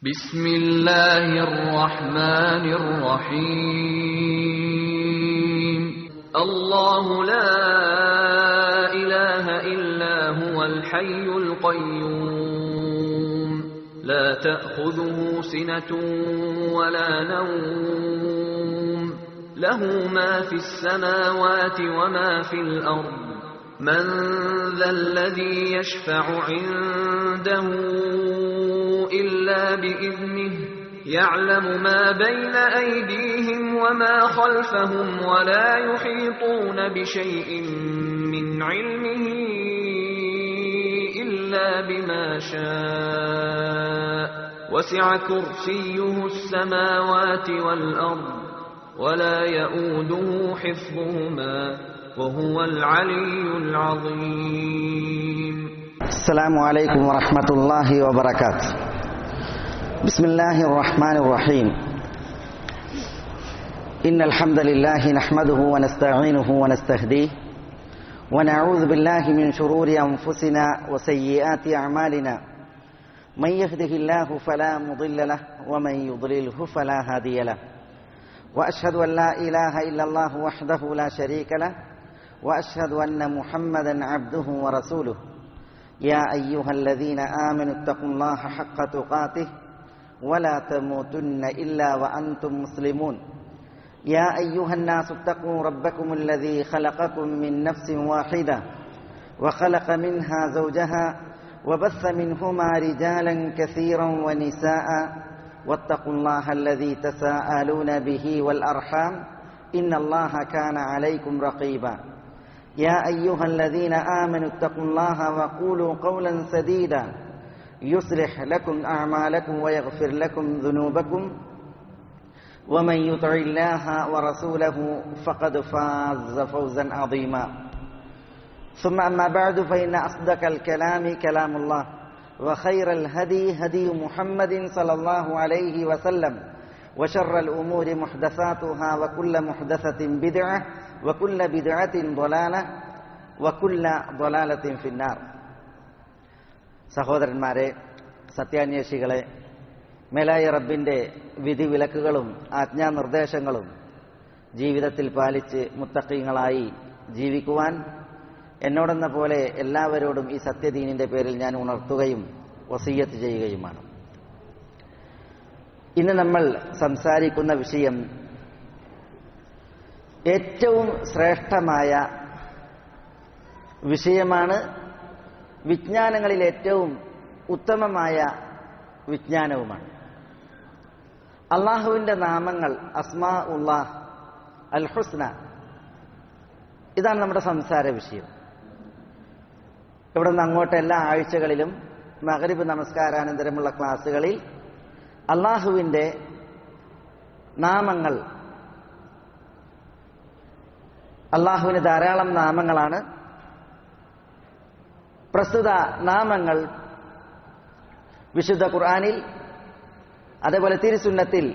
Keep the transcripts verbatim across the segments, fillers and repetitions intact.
ബിസ്മില്ലാഹിർ റഹ്മാനിർ റഹീം. അല്ലാഹു ലാ ഇലാഹ ഇല്ലാ ഹുവൽ ഹയ്യുൽ ഖയ്യൂം ലാ തഅഖുദുഹു സിനതുൻ വലാ നൗം ലഹു മാ ഫിസ് സമാവാതി വമാ ഫിൽ അർദ് من ذا الذي يشفع عنده إلا بإذنه يعلم ما بين أيديهم وما خلفهم ولا يحيطون بشيء من علمه إلا بما شاء وسع كرسيه السماوات والأرض ولا يؤوده حفظهما وهو العلي العظيم. السلام عليكم ورحمة الله وبركاته. بسم الله الرحمن الرحيم. إن الحمد لله نحمده ونستعينه ونستهديه ونعوذ بالله من شرور أنفسنا وسيئات أعمالنا. من يهده الله فلا مضل له ومن يضلله فلا هادي له. وأشهد أن لا إله إلا الله وحده لا شريك له وأشهد أن محمدا عبده ورسوله. يا أيها الذين آمنوا اتقوا الله حق تقاته ولا تموتن إلا وأنتم مسلمون. يا أيها الناس اتقوا ربكم الذي خلقكم من نفس واحدة وخلق منها زوجها وبث منهما رجالا كثيرا ونساء واتقوا الله الذي تساءلون به والأرحام إن الله كان عليكم رقيبا. يا أيها الذين آمنوا اتقوا الله وقولوا قولا سديدا يصلح لكم أعمالكم ويغفر لكم ذنوبكم ومن يطع الله ورسوله فقد فاز فوزا عظيما. ثم أما بعد فإن أصدق الكلام كلام الله وخير الهدي هدي محمد صلى الله عليه وسلم وشر الأمور محدثاتها وكل محدثة بدعة وكل بدعة ضلالة وكل ضلالة في النار. സഹോദരന്മാരെ, സത്യാന്വേഷികളെ, മേലായ റബ്ബിന്റെ വിധി വിലക്കുകളും ആജ്ഞാനിർദ്ദേശങ്ങളും ജീവിതത്തിൽ പാലിച്ച് മുത്തഖീങ്ങളായി ജീവിക്കുവാൻ എന്നോടെന്ന പോലെ എല്ലാവരോടും ഈ സത്യദീനിന്റെ പേരിൽ ഞാൻ ഉണർത്തുകയും വസിയ്യത്ത് ചെയ്യുകയുമാണ്. ഇന്ന് നമ്മൾ സംസാരിക്കുന്ന വിഷയം ഏറ്റവും ശ്രേഷ്ഠമായ വിഷയമാണ്. വിജ്ഞാനങ്ങളിൽ ഏറ്റവും ഉത്തമമായ വിജ്ഞാനവുമാണ്. അള്ളാഹുവിന്റെ നാമങ്ങൾ, അസ്മാ ഉല്ലാഹ് അൽ ഹുസ്ന, ഇതാണ് നമ്മുടെ സംസാര വിഷയം. ഇവിടെ നിന്ന് അങ്ങോട്ട് എല്ലാ ആഴ്ചകളിലും മഗ്രിബ് നമസ്കാരാനന്തരമുള്ള ക്ലാസ്സുകളിൽ അള്ളാഹുവിന്റെ നാമങ്ങൾ, അള്ളാഹുവിന് ധാരാളം നാമങ്ങളാണ്. പ്രസ്തുത നാമങ്ങൾ വിശുദ്ധ ഖുർആനിൽ അതേപോലെ തിരുസുന്നത്തിൽ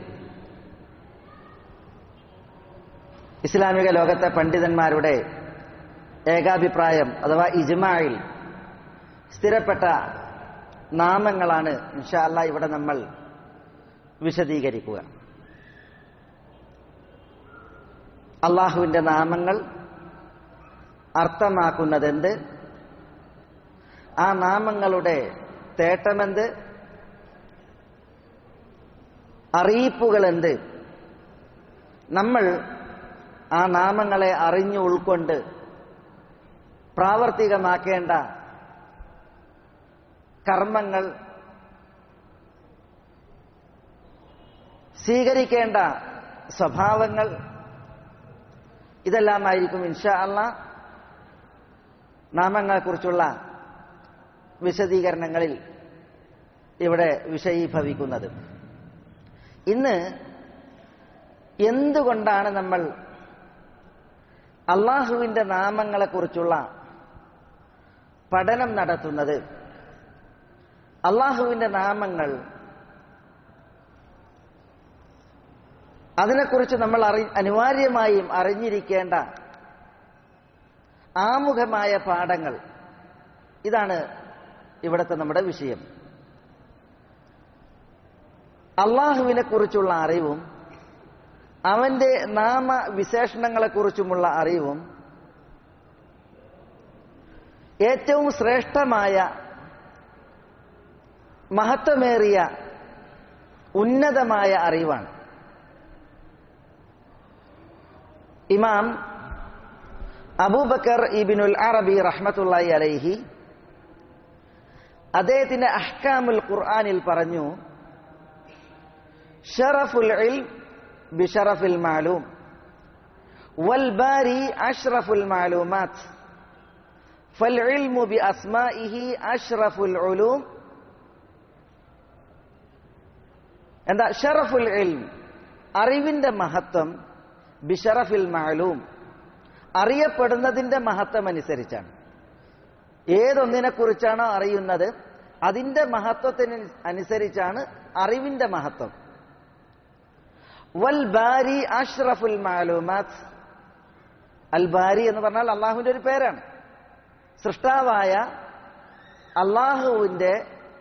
ഇസ്ലാമിക ലോകത്തെ പണ്ഡിതന്മാരുടെ ഏകാഭിപ്രായം അഥവാ ഇജ്മായിൽ സ്ഥിരപ്പെട്ട നാമങ്ങളാണ് ഇൻഷാ അല്ലാഹ് ഇവിടെ നമ്മൾ വിശദീകരിക്കുക. അള്ളാഹുവിന്റെ നാമങ്ങൾ അർത്ഥമാക്കുന്നതെന്ത്, ആ നാമങ്ങളുടെ തേട്ടമെന്ത്, അറിയിപ്പുകളെന്ത്, നമ്മൾ ആ നാമങ്ങളെ അറിഞ്ഞു ഉൾക്കൊണ്ട് പ്രാവർത്തികമാക്കേണ്ട കർമ്മങ്ങൾ, സ്വീകരിക്കേണ്ട സ്വഭാവങ്ങൾ, ഇതെല്ലാമായിരിക്കും ഇൻഷാ അല്ലാഹ് നാമങ്ങളെക്കുറിച്ചുള്ള വിശദീകരണങ്ങളിൽ ഇവിടെ വിഷയീഭവിക്കുന്നത്. ഇന്ന് എന്തുകൊണ്ടാണ് നമ്മൾ അള്ളാഹുവിന്റെ നാമങ്ങളെക്കുറിച്ചുള്ള പഠനം നടത്തുന്നത്? അള്ളാഹുവിന്റെ നാമങ്ങൾ, അതിനെക്കുറിച്ച് നമ്മൾ അറി അനിവാര്യമായും അറിഞ്ഞിരിക്കേണ്ട ആമുഖമായ പാഠങ്ങൾ, ഇതാണ് ഇവിടുത്തെ നമ്മുടെ വിഷയം. അള്ളാഹുവിനെ കുറിച്ചുള്ള അറിവും അവന്റെ നാമവിശേഷണങ്ങളെക്കുറിച്ചുമുള്ള അറിവും ഏറ്റവും ശ്രേഷ്ഠമായ മഹത്വമേറിയ ഉന്നതമായ അറിവാണ്. ഇമാം അബൂബക്കർ ഇബ്നുൽ അറബി റഹ്മത്തുള്ളാഹി അലൈഹി അദ്ദേഹത്തിന്റെ അഹ്കാമുൽ ഖുർആനിൽ പറഞ്ഞു, ഷറഫുൽ ഇൽം ബിഷറഫിൽ മാലൂം വൽ ബാരി അഷ്റഫുൽ മാലൂമാത്ത് ഫൽ ഇൽമു ബി അസ്മാഇഹി അഷ്റഫുൽ ഉലൂം. എന്താ ഷറഫുൽ ഇൽം? അറിവിന്റെ മഹത്വം ബിഷറഫിൽ മാലൂം, അറിയപ്പെടുന്നതിന്റെ മഹത്വം അനുസരിച്ചാണ്. ഏതൊന്നിനെ കുറിച്ചാണോ അറിയുന്നത് അതിന്റെ മഹത്വത്തിന് അനുസരിച്ചാണ് അറിവിന്റെ മഹത്വം. വൽ ബാരി അഷ്റഫുൽ മാലൂമാത്ത്. അൽ ബാരി എന്ന് പറഞ്ഞാൽ അള്ളാഹുവിന്റെ ഒരു പേരാണ്. സൃഷ്ടാവായ അള്ളാഹുവിന്റെ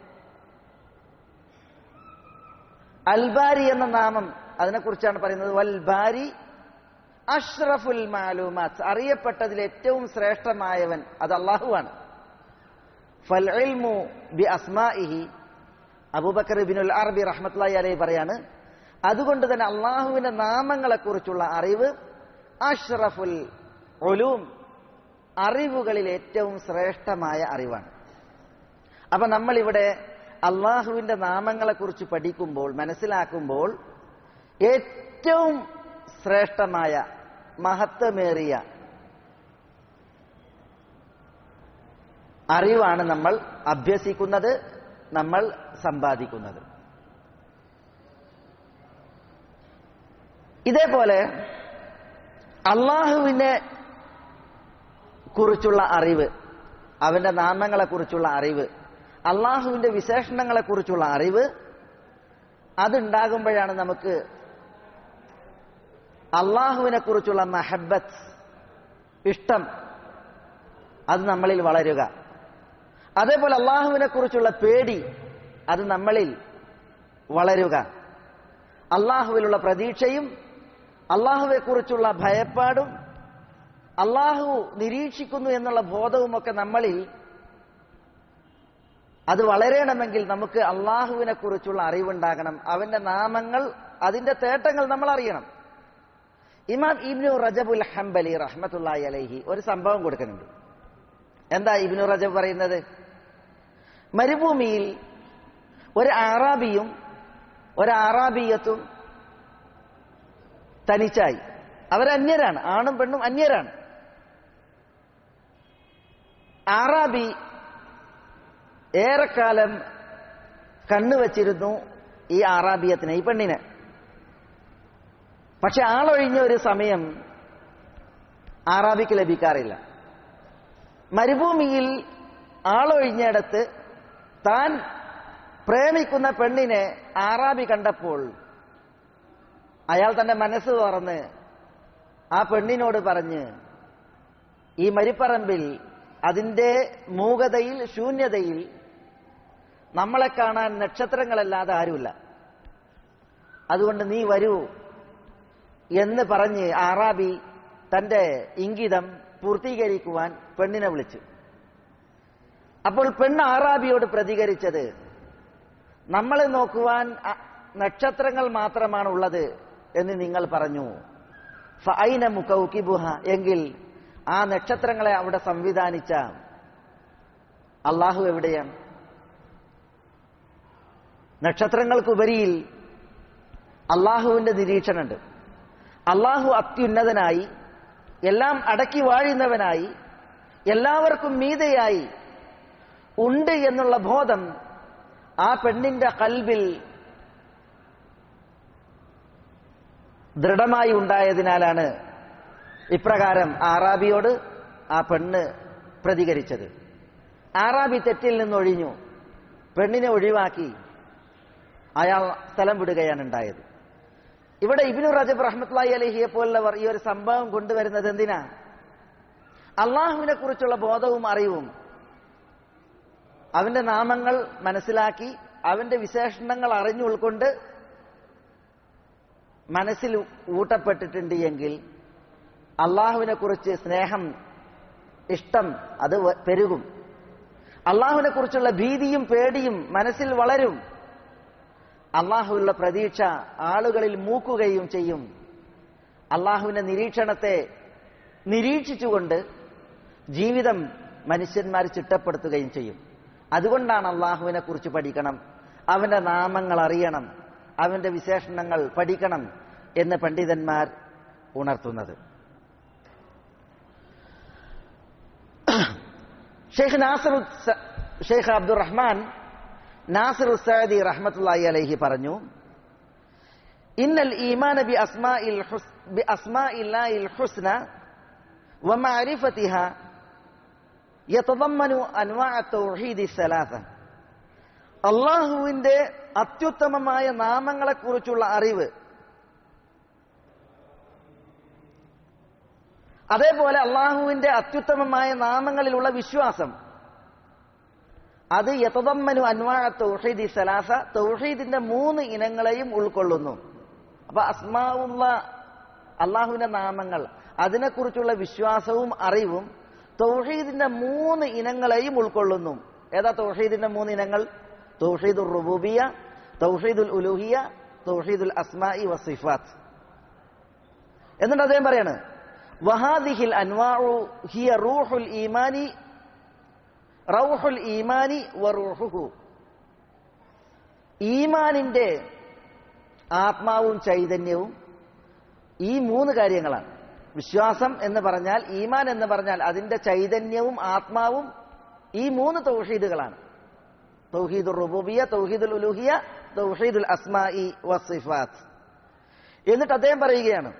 അൽ ബാരി എന്ന നാമം അതിനെക്കുറിച്ചാണ് പറയുന്നത്. വൽ ബാരി അഷ്റഫുൽ മാലൂമാത്ത്, അറിയപ്പെട്ടതിൽ ഏറ്റവും ശ്രേഷ്ഠമായവൻ അത് അള്ളാഹുവാണ്. ഫൽ ഇൽമു ബി അസ്മാഇഹി, അബൂബക്കർ ഇബ്നുൽ അറബി റഹ്മത്തുള്ളാഹി അലൈഹി പറയാണ്, അതുകൊണ്ട് തന്നെ അള്ളാഹുവിന്റെ നാമങ്ങളെക്കുറിച്ചുള്ള അറിവ് അഷ്റഫുൽ ഉലൂം, അറിവുകളിൽ ഏറ്റവും ശ്രേഷ്ഠമായ അറിവാണ്. അപ്പൊ നമ്മളിവിടെ അള്ളാഹുവിന്റെ നാമങ്ങളെക്കുറിച്ച് പഠിക്കുമ്പോൾ മനസ്സിലാക്കുമ്പോൾ ഏറ്റവും ശ്രേഷ്ഠമായ മഹത്വമേറിയ അറിവാണ് നമ്മൾ അഭ്യസിക്കുന്നത്, നമ്മൾ സമ്പാദിക്കുന്നത്. ഇതേപോലെ അള്ളാഹുവിനെ കുറിച്ചുള്ള അറിവ്, അവന്റെ നാമങ്ങളെക്കുറിച്ചുള്ള അറിവ്, അള്ളാഹുവിന്റെ വിശേഷണങ്ങളെക്കുറിച്ചുള്ള അറിവ്, അതുണ്ടാകുമ്പോഴാണ് നമുക്ക് അള്ളാഹുവിനെ കുറിച്ചുള്ള മഹബത്ത്, ഇഷ്ടം, അത് നമ്മളിൽ വളരുക. അതേപോലെ അള്ളാഹുവിനെ കുറിച്ചുള്ള പേടി, അത് നമ്മളിൽ വളരുക. അള്ളാഹുവിലുള്ള പ്രതീക്ഷയും അള്ളാഹുവെക്കുറിച്ചുള്ള ഭയപ്പാടും അള്ളാഹു നിരീക്ഷിക്കുന്നു എന്നുള്ള ബോധവുമൊക്കെ നമ്മളിൽ അത് വളരണമെങ്കിൽ നമുക്ക് അള്ളാഹുവിനെ കുറിച്ചുള്ള അറിവുണ്ടാകണം. അവന്റെ നാമങ്ങൾ, അതിന്റെ തേട്ടങ്ങൾ നമ്മൾ അറിയണം. ഇമാം ഇബ്നു റജബുൽ ഹംബലി റഹ്മത്തുള്ളാഹി അലൈഹി ഒരു സംഭവം കൊടുക്കുന്നുണ്ട്. എന്താ ഇബ്നു റജബ് പറയുന്നത്? മരുഭൂമിയിൽ ഒരു ആറാബിയും ഒരു ആറാബിയത്തും തനിച്ചായി. അവരന്യരാണ്, ആണും പെണ്ണും അന്യരാണ്. ആറാബി ഏറെക്കാലം കണ്ണുവച്ചിരുന്നു ഈ ആറാബിയത്തിനെ, ഈ പെണ്ണിനെ. പക്ഷെ ആളൊഴിഞ്ഞ ഒരു സമയം ആറാബിക്ക് ലഭിക്കാറില്ല. മരുഭൂമിയിൽ ആളൊഴിഞ്ഞിടത്ത് താൻ പ്രേമിക്കുന്ന പെണ്ണിനെ ആറാബി കണ്ടപ്പോൾ അയാൾ തന്റെ മനസ്സ് തുറന്ന് ആ പെണ്ണിനോട് പറഞ്ഞ്, ഈ മരിപ്പറമ്പിൽ അതിന്റെ മൂകതയിൽ, ശൂന്യതയിൽ നമ്മളെ കാണാൻ നക്ഷത്രങ്ങളല്ലാതെ ആരുമില്ല, അതുകൊണ്ട് നീ വരൂ എന്ന് പറഞ്ഞ് ആറാബി തന്റെ ഇംഗിതം പൂർത്തീകരിക്കുവാൻ പെണ്ണിനെ വിളിച്ചു. അപ്പോൾ പെണ്ണ് ആറാബിയോട് പ്രതികരിച്ചത്, നമ്മളെ നോക്കുവാൻ നക്ഷത്രങ്ങൾ മാത്രമാണ് ഉള്ളത് എന്ന് നിങ്ങൾ പറഞ്ഞു. ഫഅൈന മുകൗകിബുഹ, എങ്കിൽ ആ നക്ഷത്രങ്ങളെ അവിടെ സംവിധാനിച്ച അള്ളാഹു എവിടെയാണ്? നക്ഷത്രങ്ങൾക്കുപരിയിൽ അള്ളാഹുവിന്റെ നിരീക്ഷണമുണ്ട്. അള്ളാഹു അത്യുന്നതനായി, എല്ലാം അടക്കി വാഴുന്നവനായി, എല്ലാവർക്കും മീതെയായി ഉണ്ട് എന്നുള്ള ബോധം ആ പെണ്ണിന്റെ കൽബിൽ ദൃഢമായി ഉണ്ടായതിനാലാണ് ഇപ്രകാരം ആറാബിയോട് ആ പെണ്ണ് പ്രതികരിച്ചത്. ആറാബി തെറ്റിൽ നിന്നൊഴിഞ്ഞു, പെണ്ണിനെ ഒഴിവാക്കി അയാൾ സ്ഥലം വിടുകയാണ് ഉണ്ടായത്. ഇവിടെ ഇബ്നു റജബ് റഹ്മത്തുള്ളാഹി അലൈഹിയെ പോലുള്ളവർ ഈ ഒരു സംഭവം കൊണ്ടുവരുന്നത് എന്തിനാ? അള്ളാഹുവിനെ കുറിച്ചുള്ള ബോധവും അറിവും, അവന്റെ നാമങ്ങൾ മനസ്സിലാക്കി അവന്റെ വിശേഷണങ്ങൾ അറിഞ്ഞു ഉൾക്കൊണ്ട് മനസ്സിൽ ഊട്ടപ്പെട്ടിട്ടുണ്ട് എങ്കിൽ അള്ളാഹുവിനെ കുറിച്ച് സ്നേഹം, ഇഷ്ടം അത് പെരുകും. അള്ളാഹുവിനെ കുറിച്ചുള്ള ഭീതിയും പേടിയും മനസ്സിൽ വളരും. അള്ളാഹുവിലുള്ള പ്രതീക്ഷ ആളുകളിൽ മൂക്കുകയും ചെയ്യും. അള്ളാഹുവിന്റെ നിരീക്ഷണത്തെ നിരീക്ഷിച്ചുകൊണ്ട് ജീവിതം മനുഷ്യന്മാർ ചിട്ടപ്പെടുത്തുകയും ചെയ്യും. അതുകൊണ്ടാണ് അള്ളാഹുവിനെ കുറിച്ച് പഠിക്കണം, അവന്റെ നാമങ്ങൾ അറിയണം, അവന്റെ വിശേഷണങ്ങൾ പഠിക്കണം എന്ന് പണ്ഡിതന്മാർ ഉണർത്തുന്നത്. ഷെയ്ഖ് നാസിർ ഷെയ്ഖ് അബ്ദുറഹ്മാൻ നാസിർ ഉസ്സഅദി റഹ്മത്തുള്ളാഹി അലൈഹി പറഞ്ഞു, ഇന്നൽ ഈമാന ബി അസ്മാഇൽ ഹുസ് ബി അസ്മാഇല്ലാഹിൽ ഹുസ്ന വമഅരിഫതിഹാ യതദമ്മനു അൻവാഅ തൗഹീദി സലാസ. അള്ളാഹുവിന്റെ അത്യുത്തമമായ നാമങ്ങളെക്കുറിച്ചുള്ള അറിവ്, അതേപോലെ അള്ളാഹുവിന്റെ അത്യുത്തമമായ നാമങ്ങളിലുള്ള വിശ്വാസം, അത് യതദമ്മനു അൻവാഅ തൗഹീദി സലാസ, തൗഹീദിന്റെ മൂന്ന് ഇനങ്ങളെയും ഉൾക്കൊള്ളുന്നു. അപ്പൊ അസ്മാഉള്ള അള്ളാഹുവിന്റെ നാമങ്ങൾ, അതിനെക്കുറിച്ചുള്ള വിശ്വാസവും അറിവും തൗഹീദിന്റെ മൂന്ന് ഇനങ്ങളെയും ഉൾക്കൊള്ളുന്നു. ഏതാ തൗഹീദിന്റെ മൂന്ന് ഇനങ്ങൾ? തൗഹീദുർ റുബൂബിയ്യ, തൗഹീദുൽ ഉലൂഹിയ്യ, തൗഹീദുൽ അസ്മാഇ വസിഫാത്ത്. എന്നിട്ട് അദ്ദേഹം പറയാണ്, വഹാദിഹിൽ അൻവാഉ ഹിയ റൂഹുൽ ഈമാനി റൗഹുൽ ഈമാനി വറൂഹുഹു. ഈമാനിന്റെ ആത്മാവും ചൈതന്യവും ഈ മൂന്ന് കാര്യങ്ങളാണ്. വിശ്വാസം എന്ന് പറഞ്ഞാൽ, ഈമാൻ എന്ന് പറഞ്ഞാൽ അതിന്റെ ചൈതന്യവും ആത്മാവും ഈ മൂന്ന് തൗഹീദുകളാണ്. തൗഹീദുർ റുബൂബിയ്യ, തൗഹീദുൽ ഉലൂഹിയ്യ, തൗഹീദുൽ അസ്മാഇ വസിഫാത്ത്. എന്നിട്ട് അദ്ദേഹം പറയുകയാണ്,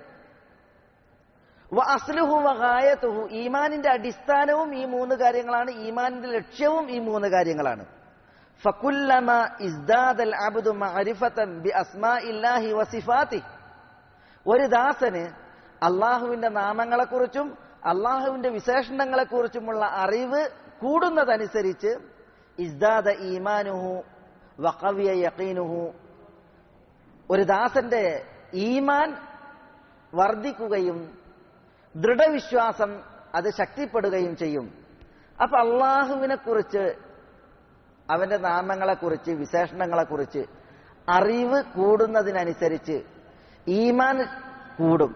വ അസ്ലുഹു വ ഗായതുഹു, ഈമാനിന്റെ അടിസ്ഥാനവും ഈ മൂന്ന് കാര്യങ്ങളാണ്, ഈമാനിന്റെ ലക്ഷ്യവും ഈ മൂന്ന് കാര്യങ്ങളാണ്. ഫകുല്ലമാ ഇസ്ദാദൽ അബ്ദു മഅരിഫതൻ ബി അസ്മാഇല്ലാഹി വസിഫാതിഹി, ഒരു ദാസന് അള്ളാഹുവിന്റെ നാമങ്ങളെക്കുറിച്ചും അള്ളാഹുവിന്റെ വിശേഷണങ്ങളെക്കുറിച്ചുമുള്ള അറിവ് കൂടുന്നതനുസരിച്ച് ഇസ്ദാദ ഈമാനുഹു വഖവിയ യഖീനുഹു, ഒരു ദാസന്റെ ഈമാൻ വർദ്ധിക്കുകയും ദൃഢവിശ്വാസം അത് ശക്തിപ്പെടുകയും ചെയ്യും. അപ്പൊ അള്ളാഹുവിനെ കുറിച്ച്, അവന്റെ നാമങ്ങളെക്കുറിച്ച്, വിശേഷണങ്ങളെക്കുറിച്ച് അറിവ് കൂടുന്നതിനനുസരിച്ച് ഈമാൻ കൂടും,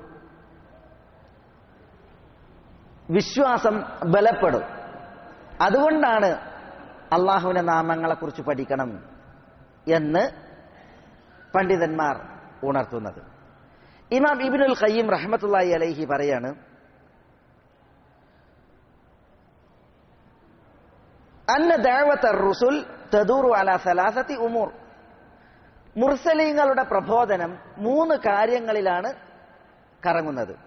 വിശ്വാസം ബലപ്പെടും. അതുകൊണ്ടാണ് അള്ളാഹുവിന്റെ നാമങ്ങളെക്കുറിച്ച് പഠിക്കണം എന്ന് പണ്ഡിതന്മാർ ഉണർത്തുന്നത്. ഇമാം ഇബ്നുൽ ഖയ്യിം റഹ്മത്തുള്ളാഹി അലൈഹി പറയാണ്, അന്ന ദഅവത്തർ റുസുൽ തദൂറു അലാ സലാസത്തി ഉമൂർ, മുർസലീങ്ങളുടെ പ്രബോധനം മൂന്ന് കാര്യങ്ങളിലാണ് കറങ്ങുന്നത്.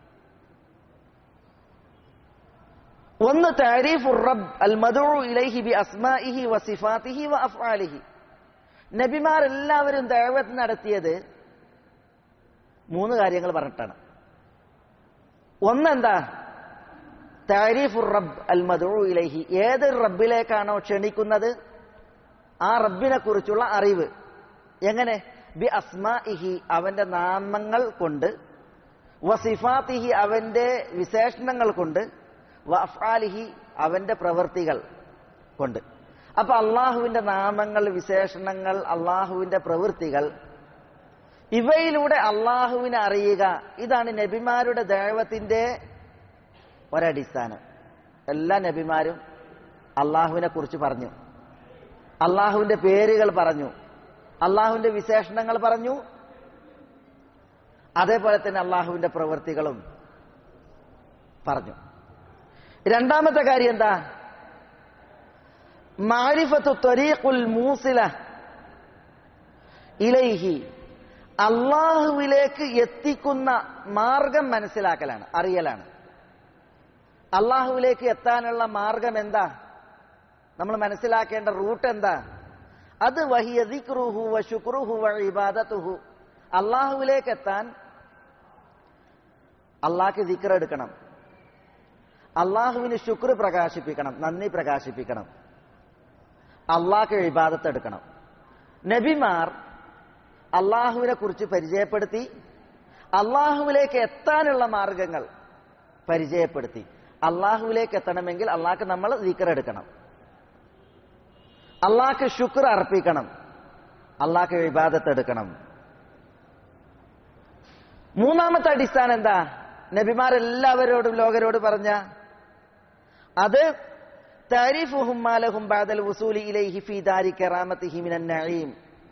ഒന്ന് തഅരീഫുർ റബ്ബ് അൽ മദ്ഊ ഇലൈഹി ബി അസ്മാഇഹി വസിഫാതിഹി വഅഫ്ആലിഹി. നബിമാരെല്ലാവരും ദഅവത്ത് നടത്തിയത് മൂന്ന് കാര്യങ്ങൾ പറഞ്ഞിട്ടാണ്. ഒന്നെന്താ? തഅരീഫുർ റബ്ബ് അൽ മദ്ഊ ഇലൈഹി, ഏത് റബ്ബിലേക്കാണോ ക്ഷണിക്കുന്നത് ആ റബ്ബിനെ കുറിച്ചുള്ള അറിവ്. എങ്ങനെ? ബി അസ്മാഇഹി, അവന്റെ നാമങ്ങൾ കൊണ്ട്, വസിഫാതിഹി, അവന്റെ വിശേഷണങ്ങൾ കൊണ്ട്, വഅഫ്ആലിഹി, അവന്റെ പ്രവൃത്തികൾ കൊണ്ട്. അപ്പൊ അള്ളാഹുവിന്റെ നാമങ്ങൾ, വിശേഷണങ്ങൾ, അള്ളാഹുവിന്റെ പ്രവൃത്തികൾ, ഇവയിലൂടെ അള്ളാഹുവിനെ അറിയുക, ഇതാണ് നബിമാരുടെ ദഅവത്തിന്റെ ഒരടിസ്ഥാനം. എല്ലാ നബിമാരും അള്ളാഹുവിനെ കുറിച്ച് പറഞ്ഞു, അള്ളാഹുവിന്റെ പേരുകൾ പറഞ്ഞു, അള്ളാഹുവിന്റെ വിശേഷണങ്ങൾ പറഞ്ഞു, അതേപോലെ തന്നെ അള്ളാഹുവിന്റെ പ്രവൃത്തികളും പറഞ്ഞു. രണ്ടാമത്തെ കാര്യം എന്താ? മഅരിഫത്തു ത്വരീഖുൽ മൂസില ഇലൈഹി, അള്ളാഹുവിലേക്ക് എത്തിക്കുന്ന മാർഗം മനസ്സിലാക്കലാണ്, അറിയലാണ്. അള്ളാഹുവിലേക്ക് എത്താനുള്ള മാർഗം എന്താ? നമ്മൾ മനസ്സിലാക്കേണ്ട റൂട്ട് എന്താ? അത് വഹിയ ദിക്റുഹു വ ശുക്റുഹു വ ഇബാദത്തുഹു. അള്ളാഹുവിലേക്ക് എത്താൻ അള്ളാഹ്ക്ക് ദിക്ർ എടുക്കണം, അള്ളാഹുവിന് ശുക്ർ പ്രകാശിപ്പിക്കണം, നന്ദി പ്രകാശിപ്പിക്കണം, അള്ളാഹ്ക്ക് ഇബാദത്ത് എടുക്കണം. നബിമാർ അള്ളാഹുവിനെ കുറിച്ച് പരിചയപ്പെടുത്തി, അള്ളാഹുവിലേക്ക് എത്താനുള്ള മാർഗങ്ങൾ പരിചയപ്പെടുത്തി. അള്ളാഹുവിലേക്ക് എത്തണമെങ്കിൽ അള്ളാഹ്ക്ക് നമ്മൾ ദിക്ർ എടുക്കണം, അള്ളാഹ്ക്ക് ശുക്ർ അർപ്പിക്കണം, അള്ളാഹ്ക്ക് ഇബാദത്ത് എടുക്കണം. മൂന്നാമത്തെ അടിസ്ഥാനം എന്താ? നബിമാരെല്ലാവരോടും ലോകരോട് പറഞ്ഞ അത് താരിഫുഹും മാലഹും ബഅദൽ വുസൂലി ഇലൈഹി ഫീ ദാരി കറാമത്തിഹി മിനൻ നഈം.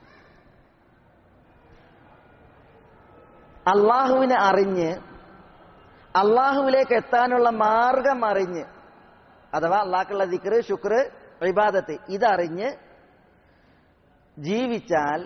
അള്ളാഹുവിനെ അറിഞ്ഞ് അള്ളാഹുവിലേക്ക് എത്താനുള്ള മാർഗം അറിഞ്ഞ്, അഥവാ അള്ളാഹ്ക്കുള്ള ദിക്ർ, ശുക്ർ, ഇബാദത്ത് ഇതറിഞ്ഞ് ജീവിച്ചാൽ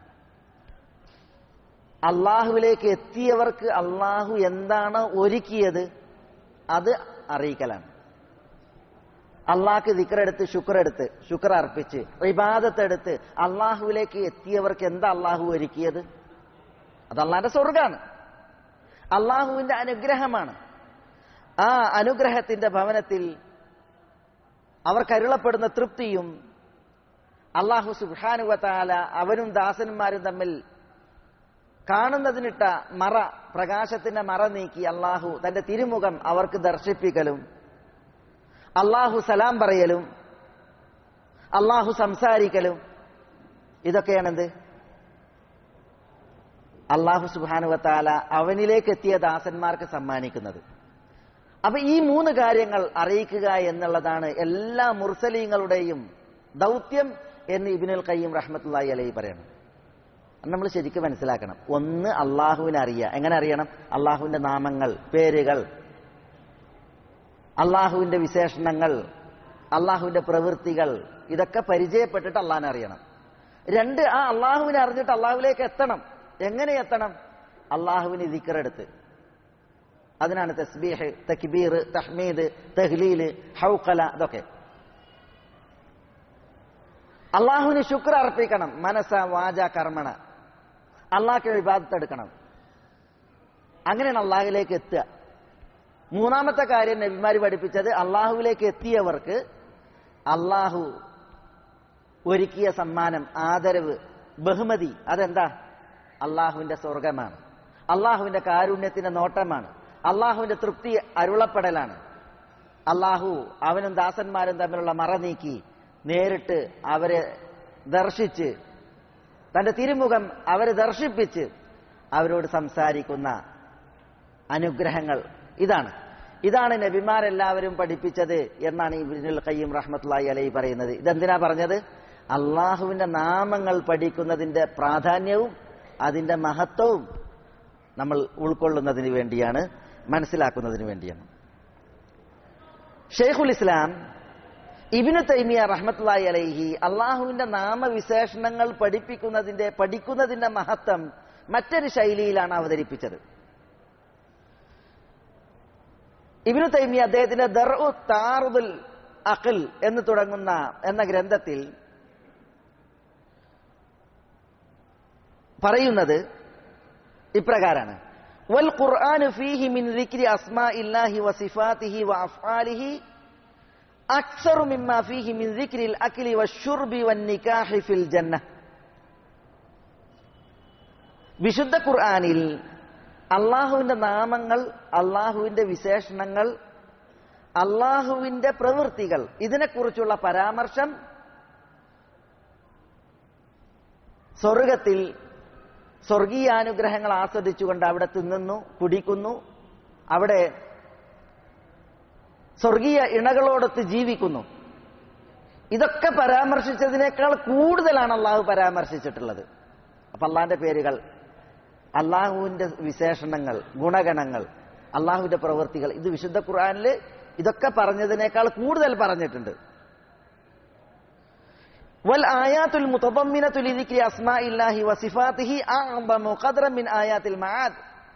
അള്ളാഹുവിലേക്ക് എത്തിയവർക്ക് അള്ളാഹു എന്താണ് ഒരുക്കിയത് അത് അറിയിക്കലാണ്. അള്ളാഹ്ക്ക് ദിക്റെടുത്ത് ശുക്രെടുത്ത് ശുക്ർ അർപ്പിച്ച് ഇബാദത്തെടുത്ത് അള്ളാഹുവിലേക്ക് എത്തിയവർക്ക് എന്താ അള്ളാഹു ഒരുക്കിയത്? അത് അള്ളാഹിന്റെ സ്വർഗാണ്, അള്ളാഹുവിന്റെ അനുഗ്രഹമാണ്. ആ അനുഗ്രഹത്തിന്റെ ഭവനത്തിൽ അവർക്ക് അരുളപ്പെടുന്ന തൃപ്തിയും അള്ളാഹു സുബ്ഹാനഹു വ തആല അവനും ദാസന്മാരും തമ്മിൽ കാണുന്നതിനിട്ട മറ, പ്രകാശത്തിന്റെ മറ നീക്കി അള്ളാഹു തന്റെ തിരുമുഖം അവർക്ക് ദർശിപ്പിക്കലും, അള്ളാഹു സലാം പറയലും, അള്ളാഹു സംസാരിക്കലും, ഇതൊക്കെയാണെന്ത്? അള്ളാഹു സുബ്ഹാനഹു വ തആല അവനിലേക്ക് എത്തിയ ദാസന്മാർക്ക് സമ്മാനിക്കുന്നത്. അപ്പൊ ഈ മൂന്ന് കാര്യങ്ങൾ അറിയിക്കുക എന്നുള്ളതാണ് എല്ലാ മുർസലീങ്ങളുടെയും ദൗത്യം എന്ന് ഇബ്നുൽ ഖയ്യിം റഹ്മത്തുള്ളാഹി അലൈഹി പറയണം. നമ്മൾ ശരിക്കും മനസ്സിലാക്കണം. ഒന്ന്, അള്ളാഹുവിനെ അറിയുക. എങ്ങനെ അറിയണം? അള്ളാഹുവിന്റെ നാമങ്ങൾ, പേരുകൾ, അള്ളാഹുവിന്റെ വിശേഷണങ്ങൾ, അള്ളാഹുവിന്റെ പ്രവൃത്തികൾ, ഇതൊക്കെ പരിചയപ്പെട്ടിട്ട് അള്ളാഹിനെ അറിയണം. രണ്ട്, ആ അള്ളാഹുവിനെ അറിഞ്ഞിട്ട് അള്ളാഹുവിലേക്ക് എത്തണം. എങ്ങനെ എത്തണം? അള്ളാഹുവിന് ദിക്റെടുത്ത്. അതിനാണ് തസ്ബീഹ്, തക്ബീർ, തഹ്മീദ്, തഹ്ലീൽ, ഹൗഖല, ഇതൊക്കെ. അള്ളാഹുവിന് ശുക്ർ അർപ്പിക്കണം, മനസ്സ വാച കർമ്മണ. അള്ളാഹ്ക്ക് ഇബാദത്ത് എടുക്കണം. അങ്ങനെയാണ് അള്ളാഹുവിലേക്ക് എത്തുക. മൂന്നാമത്തെ കാര്യം നബിമാര് പഠിപ്പിച്ചത് അള്ളാഹുവിലേക്ക് എത്തിയവർക്ക് അള്ളാഹു ഒരുക്കിയ സമ്മാനം, ആദരവ്, ബഹുമതി, അതെന്താ? അള്ളാഹുവിന്റെ സ്വർഗമാണ്, അള്ളാഹുവിന്റെ കാരുണ്യത്തിന്റെ നോട്ടമാണ്, അള്ളാഹുവിന്റെ തൃപ്തി അരുളപ്പെടലാണ്. അള്ളാഹു അവനും ദാസന്മാരും തമ്മിലുള്ള മറ നീക്കി നേരിട്ട് അവരെ ദർശിച്ച് തന്റെ തിരുമുഖം അവരെ ദർശിപ്പിച്ച് അവരോട് സംസാരിക്കുന്ന അനുഗ്രഹങ്ങൾ. ഇതാണ് ഇതാണ് നബിമാരെല്ലാവരും പഠിപ്പിച്ചത് എന്നാണ് ഇബ്നുൽ ഖയ്യിം റഹ്മത്തുള്ളാഹി അലൈഹി പറയുന്നത്. ഇതെന്തിനാ പറഞ്ഞത്? അള്ളാഹുവിന്റെ നാമങ്ങൾ പഠിക്കുന്നതിന്റെ പ്രാധാന്യവും അതിന്റെ മഹത്വവും നമ്മൾ ഉൾക്കൊള്ളുന്നതിന് വേണ്ടിയാണ്, മനസ്സിലാക്കുന്നതിന് വേണ്ടിയാണ്. ഷെയ്ഖുൽ ഇസ്ലാം ഇബ്നു തൈമിയ റഹ്മത്തുള്ളാഹി അലൈഹി അള്ളാഹുവിന്റെ നാമവിശേഷണങ്ങൾ പഠിപ്പിക്കുന്നതിന്റെ പഠിക്കുന്നതിന്റെ മഹത്വം മറ്റൊരു ശൈലിയിലാണ് അവതരിപ്പിച്ചത്. ഇബ്നു തൈമിയ അദ്ദേഹത്തിന്റെ ദർഉ താറുദുൽ അഖൽ എന്ന് തുടങ്ങുന്ന എന്ന ഗ്രന്ഥത്തിൽ പറയുന്നത് ഇപ്രകാരാണ്: വൽ ഖുർആനു ഫീഹി മിൻ ദിക്രി അസ്മാഇല്ലാഹി വസിഫാതിഹി വഅഫ്ആലിഹി അക്സറു മിമ്മാ ഫീഹി മിൻ ദിക്രിൽ അക്ലി വശുർബി വന്നികാഹി ഫിൽ ജന്ന. വിശുദ്ധ ഖുർആനിൽ അള്ളാഹുവിന്റെ നാമങ്ങൾ, അള്ളാഹുവിന്റെ വിശേഷണങ്ങൾ, അള്ളാഹുവിന്റെ പ്രവൃത്തികൾ, ഇതിനെക്കുറിച്ചുള്ള പരാമർശം സ്വർഗത്തിൽ സ്വർഗീയാനുഗ്രഹങ്ങൾ ആസ്വദിച്ചുകൊണ്ട് അവിടെ തിന്നുന്നു, കുടിക്കുന്നു, അവിടെ സ്വർഗീയ ഇണകളോടൊത്ത് ജീവിക്കുന്നു. ഇതൊക്കെ പരാമർശിച്ചതിനേക്കാൾ കൂടുതലാണ് അള്ളാഹു പരാമർശിച്ചിട്ടുള്ളത്. അപ്പൊ അള്ളാഹിന്റെ പേരുകൾ, അള്ളാഹുവിന്റെ വിശേഷണങ്ങൾ, ഗുണഗണങ്ങൾ, അള്ളാഹുവിന്റെ പ്രവൃത്തികൾ, ഇത് വിശുദ്ധ ഖുർആനിൽ ഇതൊക്കെ പറഞ്ഞതിനേക്കാൾ കൂടുതൽ പറഞ്ഞിട്ടുണ്ട്. വൽ ആയാത്തുൽ മുതദമ്മിനതു ലിദിക്രി അസ്മാഇല്ലാഹി വസിഫാതിഹി അഅ്ദമു ഖദ്റൻ മിൻ ആയാത്തിൽ മആദ്.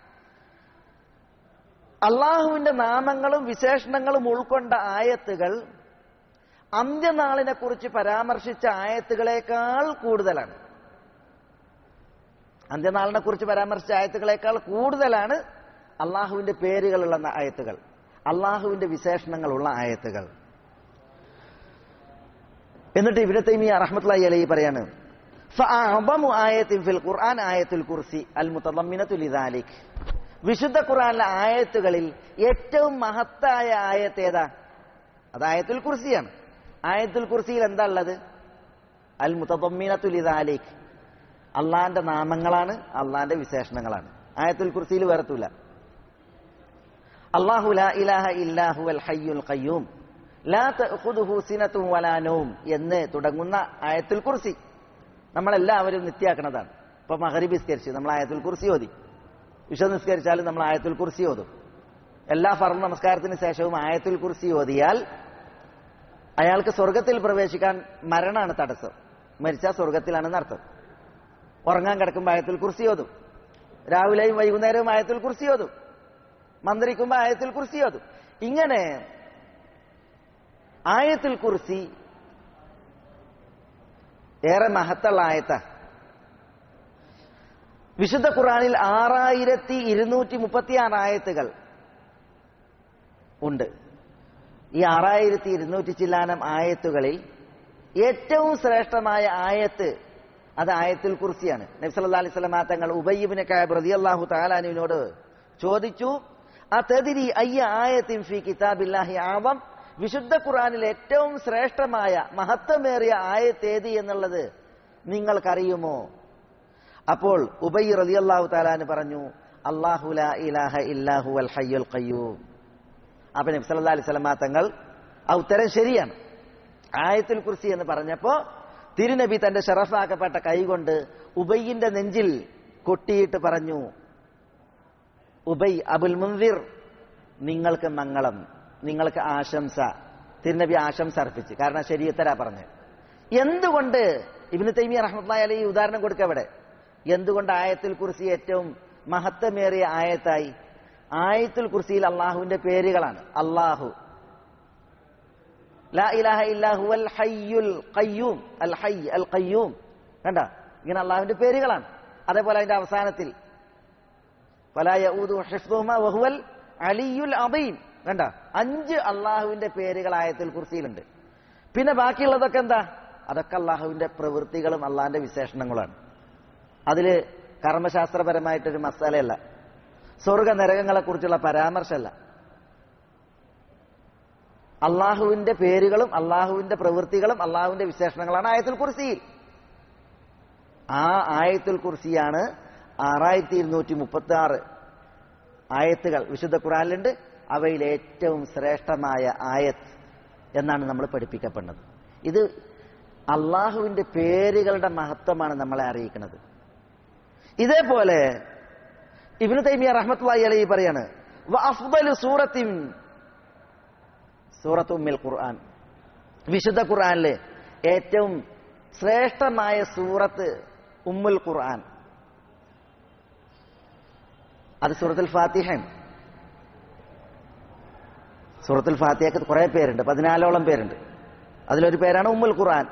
അള്ളാഹുവിന്റെ നാമങ്ങളും വിശേഷണങ്ങളും ഉൾക്കൊണ്ട ആയത്തുകൾ അന്ത്യനാളിനെ കുറിച്ച് പരാമർശിച്ച ആയത്തുകളേക്കാൾ കൂടുതലാണ്. അന്ത്യനാളിനെ കുറിച്ച് പരാമർശിച്ച ആയത്തുകളേക്കാൾ കൂടുതലാണ് അള്ളാഹുവിന്റെ പേരുകളുള്ള ആയത്തുകൾ, അള്ളാഹുവിന്റെ വിശേഷണങ്ങളുള്ള ആയത്തുകൾ. എന്നിട്ട് ഇബ്നു തൈമിയ റഹ്മത്തുള്ളാഹി അലൈഹി പറയാണ്: ഫഅഅ്ബമു ആയത്തിൻ ഫിൽ ഖുർആൻ ആയത്തുൽ കുർസി അൽ മുതളമ്മിനതു ലിദാലിക്. വിശുദ്ധ ഖുർആനിലെ ആയത്തുകളിൽ ഏറ്റവും മഹത്തായ ആയത്ത് ഏതാ? അത് ആയത്തുൽ കുർസിയാണ്. ആയത്തുൽ കുർസിയിൽ എന്താ ഉള്ളത്? അൽ മുതളമ്മിനതു ലിദാലിക്, അള്ളാന്റെ നാമങ്ങളാണ്, അള്ളാന്റെ വിശേഷണങ്ങളാണ്. ആയത്തുൽ കുർസിയിൽ വേറെത്തൂല. അല്ലാഹു ലാ ഇലാഹ ഇല്ലാ ഹുവൽ ഹയ്യുൽ ഖയ്യൂം ലാ തഅഖുദുഹു സിനത്തുൻ വലാ നൗം എന്ന് തുടങ്ങുന്ന ആയത്തുൽ കുർസി നമ്മളെല്ലാവരും നിത്യാക്കണതാണ്. ഇപ്പൊ മഗ്രിബ് നിസ്കരിച്ച് നമ്മൾ ആയത്തുൽ കുർസി ഓതി, ഇശ നിസ്കരിച്ചാലും നമ്മൾ ആയത്തുൽ കുർസി ഓതും. എല്ലാ ഫർദ് നമസ്കാരത്തിന് ശേഷവും ആയത്തുൽ കുർസി ഓതിയാൽ അയാൾക്ക് സ്വർഗത്തിൽ പ്രവേശിക്കാൻ മരണമാണ് തടസ്സം. മരിച്ചാൽ സ്വർഗത്തിലാണെന്ന് അർത്ഥം. ഉറങ്ങാൻ കിടക്കുമ്പോൾ ആയത്തുൽ കുർസി ഓതും, രാവിലെയും വൈകുന്നേരവും ആയത്തുൽ കുർസി ഓതും, മന്ത്രിക്കുമ്പോൾ ആയത്തുൽ കുർസി ഓതും. ഇങ്ങനെ ആയത്തുൽ കുർസി ഏറെ മഹത്തുള്ള ആയത്താ. വിശുദ്ധ ഖുർആനിൽ ആറായിരത്തി ഇരുന്നൂറ്റി മുപ്പത്തി ആറ് ആയത്തുകൾ ഉണ്ട്. ഈ ആറായിരത്തി ഇരുന്നൂറ്റി ചില്ലാനം ആയത്തുകളിൽ ഏറ്റവും ശ്രേഷ്ഠമായ ആയത്ത് അത് ആയത്തുൽ കുർസിയാണ്. നബി സല്ലല്ലാഹു അലൈഹി വസല്ലം തങ്ങൾ ഉബയ്യ് ഇബ്നു കഅബ് റളിയല്ലാഹു തആല അൻഹുവിനോട് ചോദിച്ചു, അതദ്രി അയ്യ ആയത്തിൻ ഫീ കിതാബില്ലാഹി അഅ്ദം, വിശുദ്ധ ഖുർആനിൽ ഏറ്റവും ശ്രേഷ്ഠമായ മഹത്വമേറിയ ആയത്ത് ഏത് എന്നുള്ളത് നിങ്ങൾക്കറിയുമോ? അപ്പോൾ ഉബയ്യ് റളിയല്ലാഹു തആല അൻഹു പറഞ്ഞു, അല്ലാഹു ലാ ഇലാഹ ഇല്ലാ ഹുവൽ ഹയ്യുൽ ഖയ്യൂം. അപ്പോൾ നബി സല്ലല്ലാഹു അലൈഹി വസല്ലം തങ്ങൾ ആ ഉത്തരം ശരിയാണ്. ആയത്തുൽ കുർസി എന്ന് പറഞ്ഞപ്പോ തിരുനബി തന്റെ ഷറഫാക്കപ്പെട്ട കൈകൊണ്ട് ഉബയ്യിന്റെ നെഞ്ചിൽ കൊട്ടിയിട്ട് പറഞ്ഞു, ഉബയ് അബുൽ മുൻസിർ, നിങ്ങൾക്ക് മംഗളം, നിങ്ങൾക്ക് ആശംസ. തിരുനബി ആശംസ അർപ്പിച്ച്. കാരണം ശരീഅത്തരാ പറഞ്ഞു. എന്തുകൊണ്ട് ഇബ്നു തൈമിയ്യ റഹ്മത്തുള്ളാഹി അലൈഹി ഉദാഹരണം കൊടുക്കുക ഇവിടെ. എന്തുകൊണ്ട് ആയത്തുൽ കുർസി ഏറ്റവും മഹത്വമേറിയ ആയത്തായി? ആയത്തുൽ കുർസിയിൽ അള്ളാഹുവിന്റെ പേരുകളാണ്. അല്ലാഹു, ലാ ഇലാഹ ഇല്ലാ ഹുവൽ ഹയ്യുൽ ഖയ്യൂം, അൽ ഹയ്യ് അൽ ഖയ്യൂം. കണ്ട, ഇങ്ങനെ അള്ളാഹുവിന്റെ പേരുകളാണ്. അതേപോലെ അതിന്റെ അവസാനത്തിൽ വലാ യഊദു ഹിഫ്ദുഹുമാ വഹുവൽ അലിയുൽ അദീം. കണ്ട, അഞ്ച് അള്ളാഹുവിന്റെ പേരുകൾ ആയത്തുൽ കുർസിയിലുണ്ട്. പിന്നെ ബാക്കിയുള്ളതൊക്കെ എന്താ? അതൊക്കെ അള്ളാഹുവിന്റെ പ്രവൃത്തികളും അള്ളാഹിന്റെ വിശേഷണങ്ങളാണ്. അതില് കർമ്മശാസ്ത്രപരമായിട്ടൊരു മസാലയല്ല, സ്വർഗ നരകങ്ങളെ കുറിച്ചുള്ള പരാമർശമല്ല. അള്ളാഹുവിന്റെ പേരുകളും അള്ളാഹുവിന്റെ പ്രവൃത്തികളും അള്ളാഹുവിന്റെ വിശേഷണങ്ങളാണ് ആയത്തുൽ കുർസിയിൽ. ആ ആയത്തുൽ കുർസിയാണ് ആറായിരത്തി ഇരുന്നൂറ്റി മുപ്പത്തി ആറ് ആയത്തുകൾ വിശുദ്ധ ഖുർആനിലുണ്ട്. അവയിൽ ഏറ്റവും ശ്രേഷ്ഠമായ ആയത്ത് എന്നാണ് നമ്മൾ പഠിപ്പിക്കപ്പെടുന്നത്. ഇത് അള്ളാഹുവിന്റെ പേരുകളുടെ മഹത്വമാണ് നമ്മളെ അറിയിക്കുന്നത്. ഇതേപോലെ ഇബ്നു തൈമിയ്യ റഹ്മത്തുള്ളാഹി അലൈഹി പറയാണ്, വഅഫ്ദലു സൂറത്തിൻ സൂറത്തു ഉമ്മുൽ ഖുർആൻ, വിശുദ്ധ ഖുർആനിലെ ഏറ്റവും ശ്രേഷ്ഠമായ സൂറത്ത് ഉമ്മുൽ ഖുർആൻ, അത് സൂറത്തുൽ ഫാത്തിഹയാണ്. സൂറത്തുൽ ഫാത്തിഹയ്ക്ക് കുറെ പേരുണ്ട്, പതിനാലോളം പേരുണ്ട്. അതിലൊരു പേരാണ് ഉമ്മുൽ ഖുർആൻ.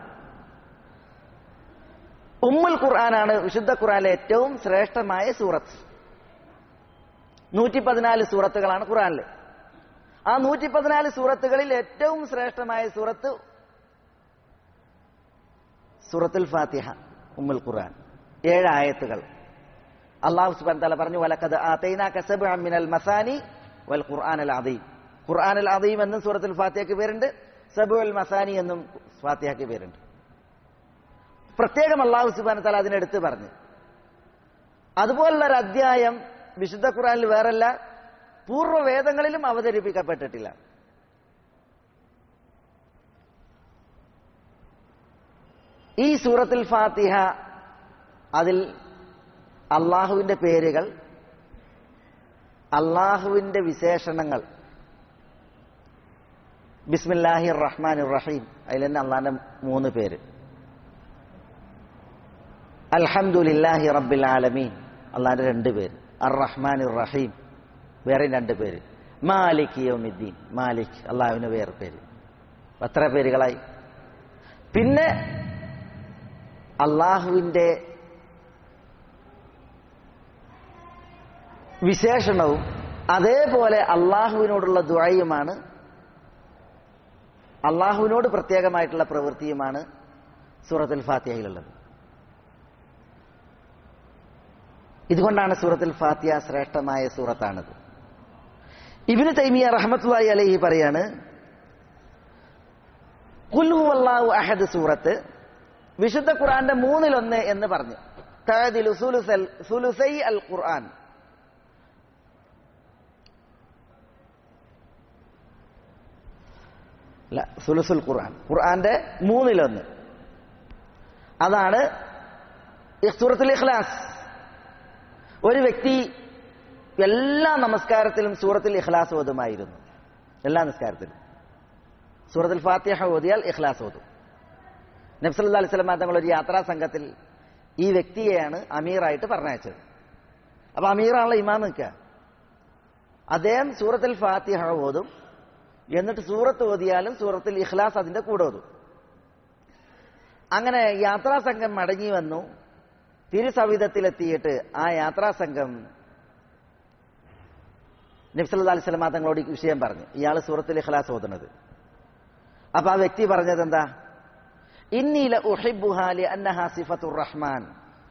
ഉമ്മുൽ ഖുർആനാണ് വിശുദ്ധ ഖുർആനിലെ ഏറ്റവും ശ്രേഷ്ഠമായ സൂറത്ത്. നൂറ്റി പതിനാല് സൂറത്തുകളാണ് ഖുർആനിൽ. ആ നൂറ്റി പതിനാല് സൂറത്തുകളിൽ ഏറ്റവും ശ്രേഷ്ഠമായ സൂറത്ത് സൂറത്തുൽ ഫാത്തിഹ, ഉമ്മുൽ ഖുർആൻ. ഏഴ് ആയത്തുകൾ. അല്ലാഹു സുബ്ഹാനഹു വ തആല പറഞ്ഞു, വലഖദ് ആതൈനാക സബ്അൻ മിനൽ മസാനി വൽ ഖുർആനൽ അദീം. ഖുർആനൽ അദീം എന്നും സൂറത്തുൽ ഫാത്തിഹയ്ക്ക് പേരുണ്ട്, സബ്ഉൽ മസാനി എന്നും ഫാത്തിഹയ്ക്ക് പേരുണ്ട്. പ്രത്യേകം അല്ലാഹു സുബ്ഹാനഹു വ തആല അതിനെടുത്ത് പറഞ്ഞു. അതുപോലുള്ളൊരു അധ്യായം വിശുദ്ധ ഖുർആനിൽ വേറല്ല, പൂർവ്വവേദങ്ങളിലും അവതരിപ്പിക്കപ്പെട്ടിട്ടില്ല. ഈ സൂറത്തുൽ ഫാത്തിഹ, അതിൽ അള്ളാഹുവിന്റെ പേരുകൾ, അള്ളാഹുവിന്റെ വിശേഷണങ്ങൾ, ബിസ്മില്ലാഹിർ റഹ്മാനിർ റഹീം, അതിൽ തന്നെ അള്ളാഹിന്റെ മൂന്ന് പേര്. അൽഹംദുലില്ലാഹി റബ്ബിൽ ആലമീൻ, അള്ളാഹിന്റെ രണ്ട് പേര്. അർ റഹ്മാനിർ റഹീം, വേറെ രണ്ട് പേര്. മാലിക് യൗമിദ്ദീൻ, മാലിക്, അള്ളാഹുവിന് വേറെ പേര്. എത്ര പേരുകളായി? പിന്നെ അള്ളാഹുവിന്റെ വിശേഷണവും അതേപോലെ അള്ളാഹുവിനോടുള്ള ദുആയുമാണ്, അള്ളാഹുവിനോട് പ്രത്യേകമായിട്ടുള്ള പ്രവൃത്തിയുമാണ് സൂറത്തുൽ ഫാത്തിഹയിലുള്ളത്. ഇതുകൊണ്ടാണ് സൂറത്തുൽ ഫാത്തിഹ ശ്രേഷ്ഠമായ സൂറത്താണത്. ഇബ്നു തൈമിയ റഹ്മത്തുള്ളാഹി അലൈഹി പറയാണ്, ഖുൽ ഹുവല്ലാഹു അഹദ് സൂറത്ത് വിശുദ്ധ ഖുർആന്റെ മൂന്നിലൊന്ന് എന്ന് പറഞ്ഞു. തഅദിലു സുലുസൽ സുലുസൈ അൽ ഖുർആൻ, അല്ല സുലുസുൽ ഖുർആൻ, ഖുർആന്റെ മൂന്നിലൊന്ന്. അതാണ് സൂറത്തുൽ ഇഖ്ലാസ്. ഒരു വ്യക്തി എല്ലാ നമസ്കാരത്തിലും സൂറത്തുൽ ഇഖ്ലാസ് ഓതുമായിരുന്നു. എല്ലാ നിസ്കാരത്തിലും സൂറത്തുൽ ഫാത്തിഹ ഓതിയാൽ ഇഖ്ലാസ് ഓതും. നബി സല്ലല്ലാഹു അലൈഹി വസല്ലം തങ്ങൾ ഒരു യാത്രാ സംഘത്തിൽ ഈ വ്യക്തിയെയാണ് അമീറായിട്ട് പറഞ്ഞയച്ചത്. അപ്പൊ അമീറാണല്ലോ ഇമാം നിൽക്കുക. അദ്ദേഹം സൂറത്തുൽ ഫാത്തിഹ ഓതും, എന്നിട്ട് സൂറത്ത് ഓതിയാലും സൂറത്തുൽ ഇഖ്ലാസ് അതിന്റെ കൂടെ ഓതും. അങ്ങനെ യാത്രാ സംഘം മടങ്ങി വന്നു. തിരുസവിധത്തിലെത്തിയിട്ട് ആ യാത്രാ സംഘം നബി സല്ലല്ലാഹു അലൈഹി വസല്ലം തങ്ങളോട് വിഷയം പറഞ്ഞു, ഇയാൾ സൂറത്തുൽ ഇഖ്ലാസ് ഓതുന്നത്. അപ്പൊ ആ വ്യക്തി പറഞ്ഞത് എന്താ? ഇന്നി ലഉഹിബ്ബുഹാ ലിഅന്നഹാ സിഫത്തുർ റഹ്മാൻ.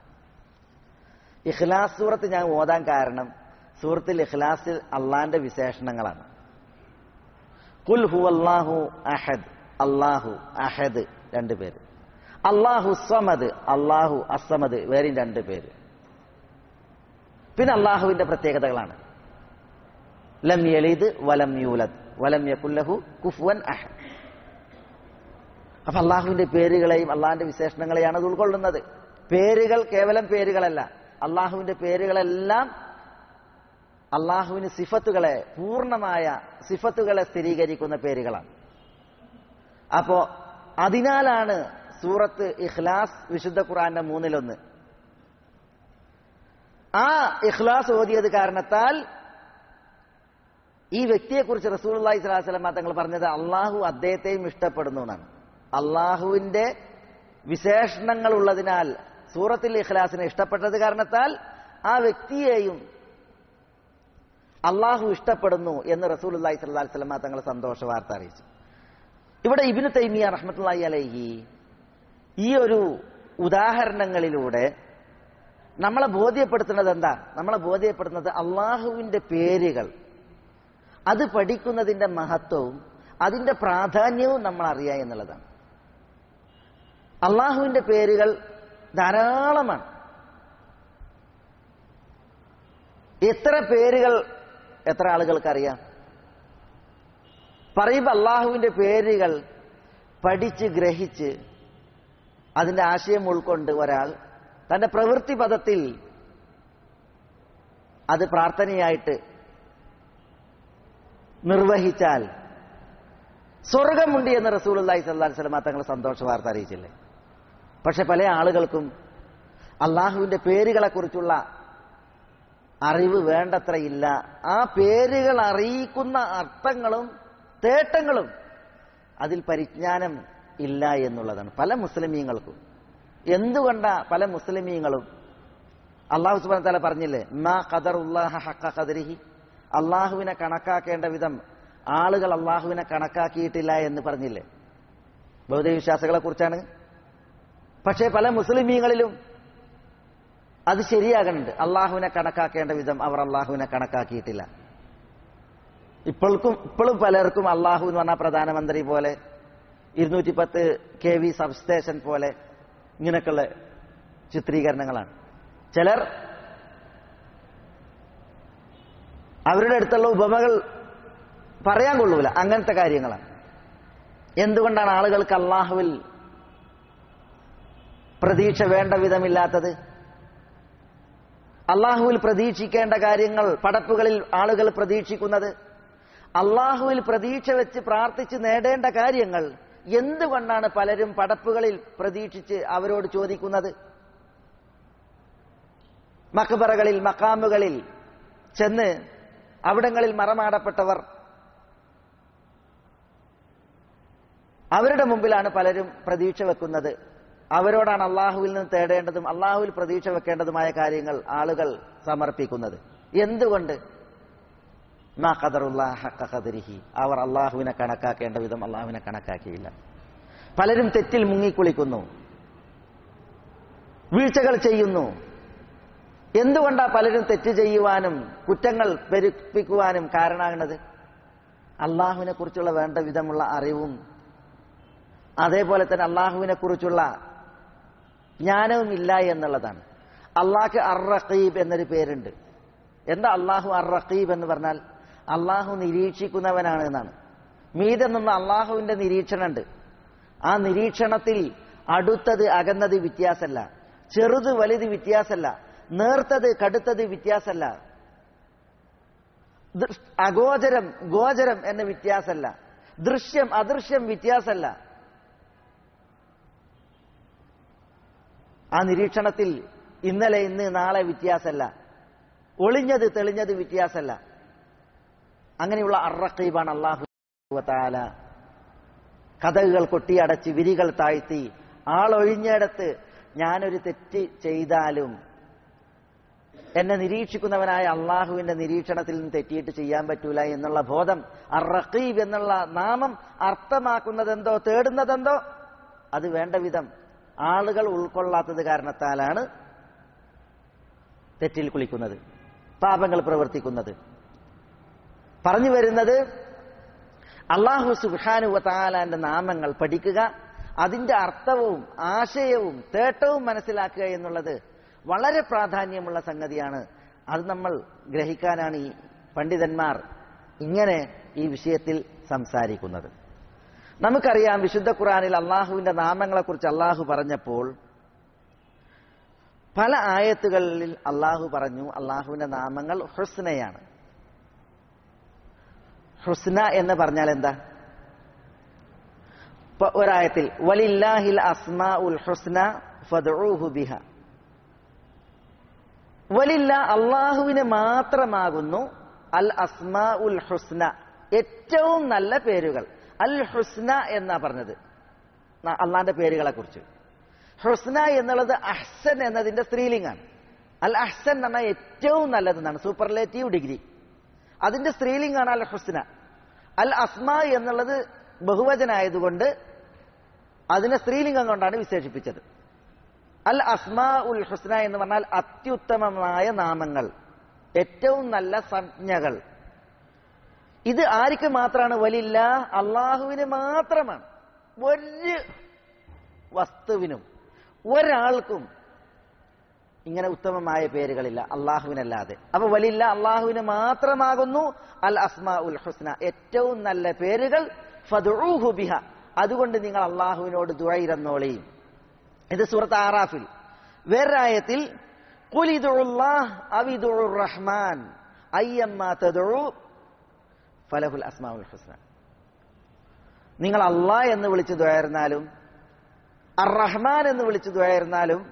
ഇഖ്ലാസ് സൂറത്ത് ഞാൻ ഓതാൻ കാരണം സൂറത്തുൽ ഇഖ്ലാസിൽ അള്ളാന്റെ വിശേഷണങ്ങളാണ്. ഖുൽ ഹുവല്ലാഹു അഹദ്, അല്ലാഹു അഹദ് രണ്ട് പേര്, അല്ലാഹു സമദ്, അല്ലാഹു അസ്സമദ് വേറെയും രണ്ട് പേര്. പിന്നെ അള്ളാഹുവിന്റെ പ്രത്യേകതകളാണ്. ലം യലിദ് വലം യൂലദ് വലം യകുൽ ലഹു കുഫുവൻ അഹദ്. അപ്പൊ അള്ളാഹുവിന്റെ പേരുകളെയും അള്ളാഹിന്റെ വിശേഷണങ്ങളെയാണ് അത് ഉൾക്കൊള്ളുന്നത്. പേരുകൾ കേവലം പേരുകളല്ല, അള്ളാഹുവിന്റെ പേരുകളെല്ലാം അള്ളാഹുവിന് സിഫത്തുകളെ, പൂർണ്ണമായ സിഫത്തുകളെ സ്ഥിരീകരിക്കുന്ന പേരുകളാണ്. അപ്പോ അതിനാലാണ് സൂറത്ത് ഇഖ്ലാസ് വിശുദ്ധ ഖുർആന്റെ മൂന്നിലൊന്ന്. ആ ഇഖ്ലാസ് ഓതിയത് കാരണത്താൽ ഈ വ്യക്തിയെക്കുറിച്ച് റസൂലുള്ളാഹി സ്വല്ലല്ലാഹു അലൈഹി വസല്ലം തങ്ങൾ പറഞ്ഞത് അള്ളാഹു അദ്ദേഹത്തെയും ഇഷ്ടപ്പെടുന്നു എന്നാണ്. അള്ളാഹുവിന്റെ വിശേഷണങ്ങൾ ഉള്ളതിനാൽ സൂറത്തുൽ ഇഖ്ലാസിനെ ഇഷ്ടപ്പെട്ടത് കാരണത്താൽ ആ വ്യക്തിയെയും അള്ളാഹു ഇഷ്ടപ്പെടുന്നു എന്ന് റസൂലുള്ളാഹി സ്വല്ലല്ലാഹു അലൈഹി വസല്ലം തങ്ങൾ സന്തോഷ വാർത്ത അറിയിച്ചു. ഇവിടെ ഇബ്നു തൈമിയ റഹ്മത്തുള്ളാഹി അലൈഹി ഈ ഒരു ഉദാഹരണങ്ങളിലൂടെ നമ്മളെ ബോധ്യപ്പെടുത്തുന്നത് എന്താ? നമ്മളെ ബോധ്യപ്പെടുത്തുന്നത് അള്ളാഹുവിന്റെ പേരുകൾ അത് പഠിക്കുന്നതിന്റെ മഹത്വവും അതിന്റെ പ്രാധാന്യവും നമ്മൾ അറിയുക എന്നുള്ളതാണ്. അള്ളാഹുവിന്റെ പേരുകൾ ധാരാളമാണ്. എത്ര പേരുകൾ എത്ര ആളുകൾക്കറിയാം? പറയുമ്പോൾ അള്ളാഹുവിന്റെ പേരുകൾ പഠിച്ച് ഗ്രഹിച്ച് അതിന്റെ ആശയം ഉൾക്കൊണ്ട് ഒരാൾ തന്റെ പ്രവൃത്തി പദത്തിൽ അത് പ്രാർത്ഥനയായിട്ട് നിർവഹിച്ചാൽ സ്വർഗമുണ്ട് എന്ന് റസൂലുള്ളാഹി സ്വല്ലല്ലാഹു അലൈഹി വസല്ലം തങ്ങൾ സന്തോഷ വാർത്ത അറിയിച്ചില്ലേ? പക്ഷെ പല ആളുകൾക്കും അള്ളാഹുവിന്റെ പേരുകളെ കുറിച്ചുള്ള അറിവ് വേണ്ടത്രയില്ല. ആ പേരുകൾ അറിയിക്കുന്ന അർത്ഥങ്ങളും തേട്ടങ്ങളും അതിൽ പരിജ്ഞാനം ഇല്ല എന്നുള്ളതാണ് പല മുസ്ലിമീങ്ങൾക്കും. എന്തുകൊണ്ടാ പല മുസ്ലിമീങ്ങളും അള്ളാഹു സുബ്ഹാനഹു വ തആല പറഞ്ഞില്ലേ, മാ ഖദറുല്ലാഹ ഹഖ ഖദരിഹി, അള്ളാഹുവിനെ കണക്കാക്കേണ്ട വിധം ആളുകൾ അള്ളാഹുവിനെ കണക്കാക്കിയിട്ടില്ല എന്ന് പറഞ്ഞില്ലേ? ബൗദ്ധ വിശ്വാസികളെ കുറിച്ചാണ്. പക്ഷേ പല മുസ്ലിമീങ്ങളിലും അത് ശരിയാകുന്നുണ്ട്. അള്ളാഹുവിനെ കണക്കാക്കേണ്ട വിധം അവർ അള്ളാഹുവിനെ കണക്കാക്കിയിട്ടില്ല. ഇപ്പോഴും ഇപ്പോഴും പലർക്കും അള്ളാഹു എന്ന് പറഞ്ഞാൽ പ്രധാനമന്ത്രി പോലെ, ഇരുന്നൂറ്റി പത്ത് കെ വി സബ്സ്റ്റേഷൻ പോലെ ഇങ്ങനെയൊക്കെയുള്ള ചിത്രീകരണങ്ങളാണ്. ചിലർ അവരുടെ അടുത്തുള്ള ഉപമകൾ പറയാൻ കൊള്ളൂല, അങ്ങനത്തെ കാര്യങ്ങളാണ്. എന്തുകൊണ്ടാണ് ആളുകൾക്ക് അള്ളാഹുവിൽ പ്രതീക്ഷ വേണ്ട വിധമില്ലാത്തത്? അള്ളാഹുവിൽ പ്രതീക്ഷിക്കേണ്ട കാര്യങ്ങൾ പടപ്പുകളിൽ ആളുകൾ പ്രതീക്ഷിക്കുന്നത്, അള്ളാഹുവിൽ പ്രതീക്ഷ വെച്ച് പ്രാർത്ഥിച്ച് നേടേണ്ട കാര്യങ്ങൾ എന്തുകൊണ്ടാണ് പലരും പടപ്പുകളിൽ പ്രതീക്ഷിച്ച് അവരോട് ചോദിക്കുന്നത്? മഖ്ബറകളിൽ മഖാമുകളിൽ ചെന്ന് അവിടങ്ങളിൽ മറമാടപ്പെട്ടവർ അവരുടെ മുമ്പിലാണ് പലരും പ്രതീക്ഷ വെക്കുന്നത്. അവരോടാണ് അള്ളാഹുവിൽ നിന്ന് തേടേണ്ടതും അള്ളാഹുവിൽ പ്രതീക്ഷ വെക്കേണ്ടതുമായ കാര്യങ്ങൾ ആളുകൾ സമർപ്പിക്കുന്നത്. എന്തുകൊണ്ട്? മാ ഖദറുല്ലാഹ ഹഖ ഖദരിഹി, അവർ അള്ളാഹുവിനെ കണക്കാക്കേണ്ട വിധം അള്ളാഹുവിനെ കണക്കാക്കിയില്ല. പലരും തെറ്റിൽ മുങ്ങിക്കുളിക്കുന്നു, വീഴ്ചകൾ ചെയ്യുന്നു. എന്തുകൊണ്ടാണ് പലരും തെറ്റ് ചെയ്യുവാനും കുറ്റങ്ങൾ പെരുപ്പിക്കുവാനും കാരണമാകുന്നത്? അള്ളാഹുവിനെ കുറിച്ചുള്ള വേണ്ട വിധമുള്ള അറിവും അതേപോലെ തന്നെ അള്ളാഹുവിനെ കുറിച്ചുള്ള ജ്ഞാനവും ഇല്ല എന്നുള്ളതാണ്. അള്ളാഹ്ക്ക് അർ-റഖീബ് എന്നൊരു പേരുണ്ട്. എന്താ അള്ളാഹു അർ-റഖീബ് എന്ന് പറഞ്ഞാൽ? അള്ളാഹു നിരീക്ഷിക്കുന്നവനാണ് എന്നാണ്. മീതെ നിന്ന് അള്ളാഹുവിന്റെ നിരീക്ഷണമുണ്ട്. ആ നിരീക്ഷണത്തിൽ അടുത്തത് അകന്നത് വ്യത്യാസമല്ല, ചെറുത് വലുത് വ്യത്യാസമല്ല, നേർത്തത് കടുത്തത് വ്യത്യാസമല്ല, അഗോചരം ഗോചരം എന്ന വ്യത്യാസമല്ല, ദൃശ്യം അദൃശ്യം വ്യത്യാസമല്ല. ആ നിരീക്ഷണത്തിൽ ഇന്നലെ ഇന്ന് നാളെ വ്യത്യാസമല്ല, ഒളിഞ്ഞത് തെളിഞ്ഞത് വ്യത്യാസമല്ല. അങ്ങനെയുള്ള അർ-റഖീബാണ് അല്ലാഹു തആല. കഥകൾ കൊട്ടിയടച്ച് വിരികൾ താഴ്ത്തി ആളൊഴിഞ്ഞിടത്ത് ഞാനൊരു തെറ്റ് ചെയ്താലും എന്നെ നിരീക്ഷിക്കുന്നവനായ അള്ളാഹുവിന്റെ നിരീക്ഷണത്തിൽ നിന്ന് തെറ്റിയിട്ട് ചെയ്യാൻ പറ്റൂല എന്നുള്ള ബോധം അർ-റഖീബ് എന്നുള്ള നാമം അർത്ഥമാക്കുന്നതെന്തോ തേടുന്നതെന്തോ അത് വേണ്ട വിധം ആളുകൾ ഉൾക്കൊള്ളാത്തത് കാരണത്താലാണ് തെറ്റിൽ കുളിക്കുന്നത്, പാപങ്ങൾ പ്രവർത്തിക്കുന്നത്. പറഞ്ഞു വരുന്നത് അല്ലാഹു സുബ്ഹാനഹു വ തആലയുടെ നാമങ്ങൾ പഠിക്കുക, അതിന്റെ അർത്ഥവും ആശയവും തേട്ടവും മനസ്സിലാക്കുക എന്നുള്ളത് വളരെ പ്രാധാന്യമുള്ള സംഗതിയാണ്. അത് നമ്മൾ ഗ്രഹിക്കാനാണ് ഈ പണ്ഡിതന്മാർ ഇങ്ങനെ ഈ വിഷയത്തിൽ സംസാരിക്കുന്നത്. നമുക്കറിയാം, വിശുദ്ധ ഖുർആനിൽ അള്ളാഹുവിന്റെ നാമങ്ങളെക്കുറിച്ച് അള്ളാഹു പറഞ്ഞപ്പോൾ പല ആയത്തുകളിൽ അള്ളാഹു പറഞ്ഞു അള്ളാഹുവിന്റെ നാമങ്ങൾ ഹുസ്നയാണ്. ഹുസ്ന എന്ന് പറഞ്ഞാൽ എന്താ? ഒരായത്തിൽ വലില്ലാഹിൽ അസ്മാഉൽ ഹുസ്ന ഫദ്ഉഹു ബിഹ. വലില്ല അള്ളാഹുവിന് മാത്രമാകുന്നു അൽ അസ്മാഉൽ ഹുസ്ന, ഏറ്റവും നല്ല പേരുകൾ. അൽ ഹുസ്ന എന്നാ പറഞ്ഞത് അള്ളാന്റെ പേരുകളെ കുറിച്ച്. ഹുസ്ന എന്നുള്ളത് അഹ്സൻ എന്നതിന്റെ സ്ത്രീലിംഗാണ്. അൽ അഹ്സൻ എന്ന് പറഞ്ഞാൽ ഏറ്റവും നല്ലതെന്നാണ്, സൂപ്പർലേറ്റീവ് ഡിഗ്രി. അതിന്റെ സ്ത്രീലിംഗാണ് അൽ ഹുസ്ന. അൽ അസ്മാ എന്നുള്ളത് ബഹുവചനായതുകൊണ്ട് അതിനെ സ്ത്രീലിംഗം കൊണ്ടാണ് വിശേഷിപ്പിച്ചത്. അൽ അസ്മാ ഉൽ ഹുസ്ന എന്ന് പറഞ്ഞാൽ അത്യുത്തമമായ നാമങ്ങൾ, ഏറ്റവും നല്ല സംജ്ഞകൾ. ഇത് ആർക്ക് മാത്രമാണ്? വലില്ല, അള്ളാഹുവിന് മാത്രമാണ്. ഒരു വസ്തുവിനും ഒരാൾക്കും ഇങ്ങനെ ഉത്തമമായ പേരുകളില്ല അള്ളാഹുവിനല്ലാതെ. അപ്പൊ വലില്ല അള്ളാഹുവിന് മാത്രമാകുന്നു അൽ അസ്മാ ഉൽ ഹുസ്ന, ഏറ്റവും നല്ല പേരുകൾ. ഫദ്ഉഹു ബിഹ, അതുകൊണ്ട് നിങ്ങൾ അള്ളാഹുവിനോട് ദുആ ഇത് സൂറത്ത് ആറാഫിൽ. വേറൊരായത്തിൽ ഖുൽ ഇദ്ഉല്ലാഹ് അവ ഇദ്ഉർ റഹ്മാൻ അയ്യമ്മാ തദ്ഉ ഫലഹുൽ അസ്മാഉൽ ഹുസ്ന. നിങ്ങൾ അല്ലാഹ് എന്ന് വിളിച്ച് ദുആയിരുന്നാലും അർ റഹ്മാൻ എന്ന് വിളിച്ച് ദുആയിരുന്നാലും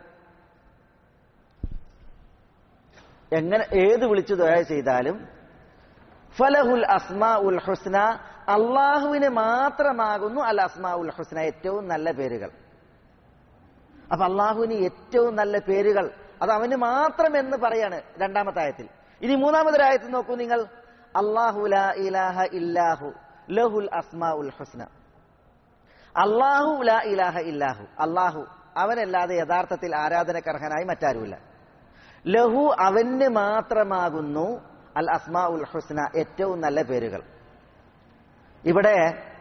എങ്ങനെ ഏത് വിളിച്ചു ദുആ ചെയ്താലും ഫലഹുൽ അസ്മാഉൽ ഹുസ്ന, അള്ളാഹുവിന് മാത്രമാകുന്നു അൽ അസ്മാഉൽ ഹുസ്ന, ഏറ്റവും നല്ല പേരുകൾ. അപ്പൊ അള്ളാഹുവിന് ഏറ്റവും നല്ല പേരുകൾ അത് അവന് മാത്രം എന്ന് പറയാണ് രണ്ടാമത്തെ ആയത്തിൽ. ഇനി മൂന്നാമത്തെ ആയത്തിൽ നോക്കൂ നിങ്ങൾ, അല്ലാഹു ലാ ഇലാഹ ഇല്ലാഹു ലഹുൽ അസ്മാഉൽ ഹുസ്ന. അല്ലാഹു ലാ ഇലാഹ ഇല്ലാഹു, അല്ലാഹു അവനല്ലാതെ യഥാർത്ഥത്തിൽ ആരാധനക്കർഹനായി മറ്റാരുമില്ല. ലഹു അവന് മാത്രമാകുന്നു അൽ അസ്മാഉൽ ഹുസ്ന, ഏറ്റവും നല്ല പേരുകൾ. ഇവിടെ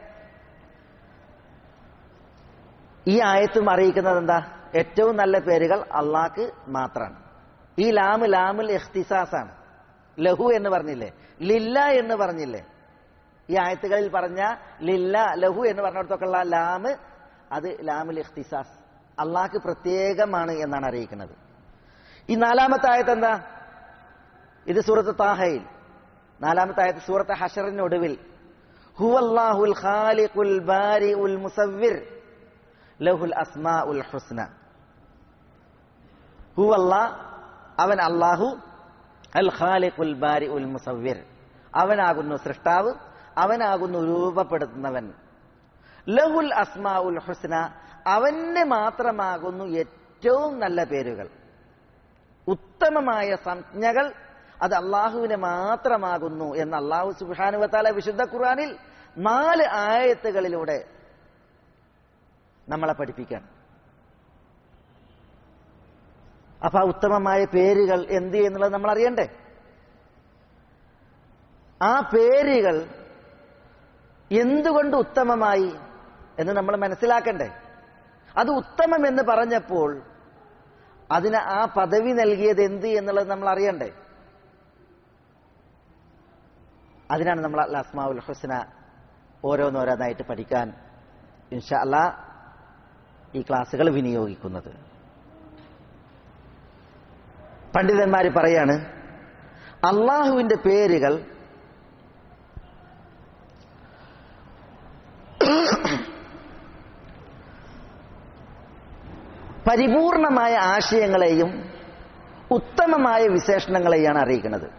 ഈ ആയത്തും അറിയിക്കുന്നത് എന്താ? ഏറ്റവും നല്ല പേരുകൾ അള്ളാഹ്ക്ക് മാത്രമാണ്. ഈ ലാമ് ലാമുൽ ഇഖ്തിസാസാണ്. ലഹു എന്ന് പറഞ്ഞില്ലേ, ലില്ല എന്ന് പറഞ്ഞില്ലേ. ഈ ആയത്തുകളിൽ പറഞ്ഞ ലില്ല ലഹു എന്ന് പറഞ്ഞിടത്തൊക്കെയുള്ള ലാമ് അത് ലാമുൽ ഇഖ്തിസാസ്, അള്ളാഹ്ക്ക് പ്രത്യേകമാണ് എന്നാണ് അറിയിക്കുന്നത്. ഈ നാലാമത്തെ ആയത്ത് എന്താ? ഇത് സൂറത്ത് താഹയിൽ നാലാമത്തെ ആയത്ത്. സൂറത്ത് ഹശറിന് ഒടുവിൽ ഹുവല്ലാഹുൽ ഖാലിഖുൽ ബാരിഉൽ മുസവ്വിർ ലഹുൽ അസ്മാഉൽ ഹുസ്ന. ഹുവല്ലാ, അവൻ അല്ലാഹു, അൽ ഖാലിഖുൽ ബാരിഉൽ മുസവ്വിർ, അവനാകുന്നു സൃഷ്ടാവ്, അവനാകുന്നു രൂപപ്പെടുത്തുന്നവൻ. ലഹുൽ അസ്മാഉൽ ഹുസ്ന, അവന് മാത്രമാകുന്നു ഏറ്റവും നല്ല പേരുകൾ, ഉത്തമമായ സംജ്ഞകൾ. അത് അള്ളാഹുവിന് മാത്രമാകുന്നു എന്ന് അള്ളാഹു സുബ്ഹാനഹു വ തആല വിശുദ്ധ ഖുർആനിൽ നാല് ആയത്തുകളിലൂടെ നമ്മളെ പഠിപ്പിക്കാൻ. അപ്പൊ ആ ഉത്തമമായ പേരുകൾ എന്ത് എന്നുള്ളത് നമ്മൾ അറിയണ്ടേ? ആ പേരുകൾ എന്തുകൊണ്ട് ഉത്തമമായി എന്ന് നമ്മൾ മനസ്സിലാക്കണ്ടേ? അത് ഉത്തമം എന്ന് പറഞ്ഞപ്പോൾ അതിന് ആ പദവി നൽകിയത് എന്ത് എന്നുള്ളത് നമ്മൾ അറിയണ്ടേ? അതിനാണ് നമ്മൾ അൽ അസ്മാഉൽ ഹുസ്ന ഓരോന്നോരോന്നായിട്ട് പഠിക്കാൻ ഇൻഷാ അല്ലാഹ് ഈ ക്ലാസ്സുകൾ വിനിയോഗിക്കുന്നത്. പണ്ഡിതന്മാർ പറയാണ്, അള്ളാഹുവിന്റെ പേരുകൾ പരിപൂർണമായ ആശയങ്ങളെയും ഉത്തമമായ വിശേഷണങ്ങളെയാണ് അറിയിക്കുന്നത്.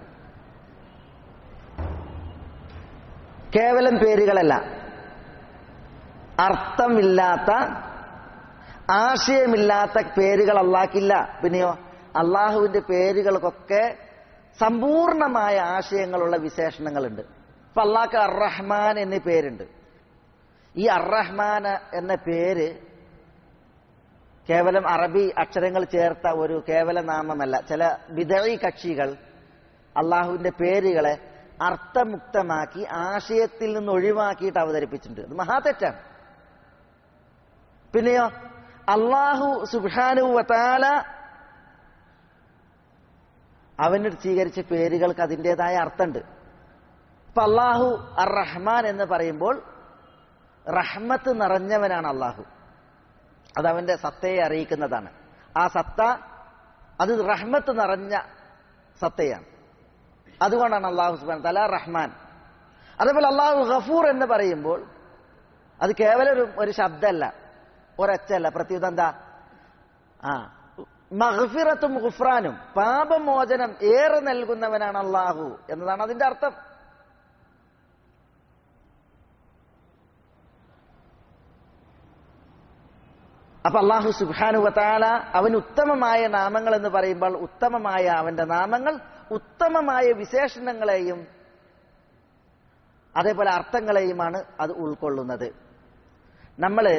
കേവലം പേരുകളല്ല, അർത്ഥമില്ലാത്ത ആശയമില്ലാത്ത പേരുകൾ അള്ളാഹ്ക്കില്ല. പിന്നെയോ അള്ളാഹുവിന്റെ പേരുകൾക്കൊക്കെ സമ്പൂർണമായ ആശയങ്ങളുള്ള വിശേഷണങ്ങളുണ്ട്. ഇപ്പൊ അള്ളാഹ്ക്ക് അർ റഹ്മാൻ എന്ന പേരുണ്ട്. ഈ അർ റഹ്മാൻ എന്ന പേര് കേവലം അറബി അക്ഷരങ്ങൾ ചേർത്ത ഒരു കേവല നാമമല്ല. ചില ബിദഈ കക്ഷികൾ അള്ളാഹുവിന്റെ പേരുകളെ അർത്ഥമുക്തമാക്കി ആശയത്തിൽ നിന്ന് ഒഴിവാക്കിയിട്ട് അവതരിപ്പിച്ചിട്ടുണ്ട്. അത് മഹാതെറ്റാണ്. പിന്നെയോ അള്ളാഹു സുബ്ഹാനഹു വ തആല അവന് സ്വീകരിച്ച പേരുകൾക്ക് അതിൻ്റെതായ അർത്ഥമുണ്ട്. ഇപ്പൊ അള്ളാഹു അർ റഹ്മാൻ എന്ന് പറയുമ്പോൾ റഹ്മത്ത് നിറഞ്ഞവനാണ് അള്ളാഹു. അത് അവന്റെ സത്തയെ അറിയിക്കുന്നതാണ്. ആ സത്ത അത് റഹ്മത്ത് നിറഞ്ഞ സത്തയാണ്. അതുകൊണ്ടാണ് അള്ളാഹു സുബ്ഹാനഹു വ തആല റഹ്മാൻ. അതേപോലെ അള്ളാഹു ഗഫൂർ എന്ന് പറയുമ്പോൾ അത് കേവലം ഒരു ഒരു ശബ്ദമല്ല, ഒരൊച്ചല്ല. പ്രത്യുത എന്താ? ആ മഗ്ഫിറത്തും ഗുഫ്രാനും, പാപമോചനം ഏറെ നൽകുന്നവനാണ് അള്ളാഹു എന്നതാണ് അതിന്റെ അർത്ഥം. അപ്പൊ അള്ളാഹു സുബ്ഹാനഹു വ തആല അവന് ഉത്തമമായ നാമങ്ങൾ എന്ന് പറയുമ്പോൾ ഉത്തമമായ അവന്റെ നാമങ്ങൾ ഉത്തമമായ വിശേഷണങ്ങളെയും അതേപോലെ അർത്ഥങ്ങളെയുമാണ് അത് ഉൾക്കൊള്ളുന്നത്. നമ്മള്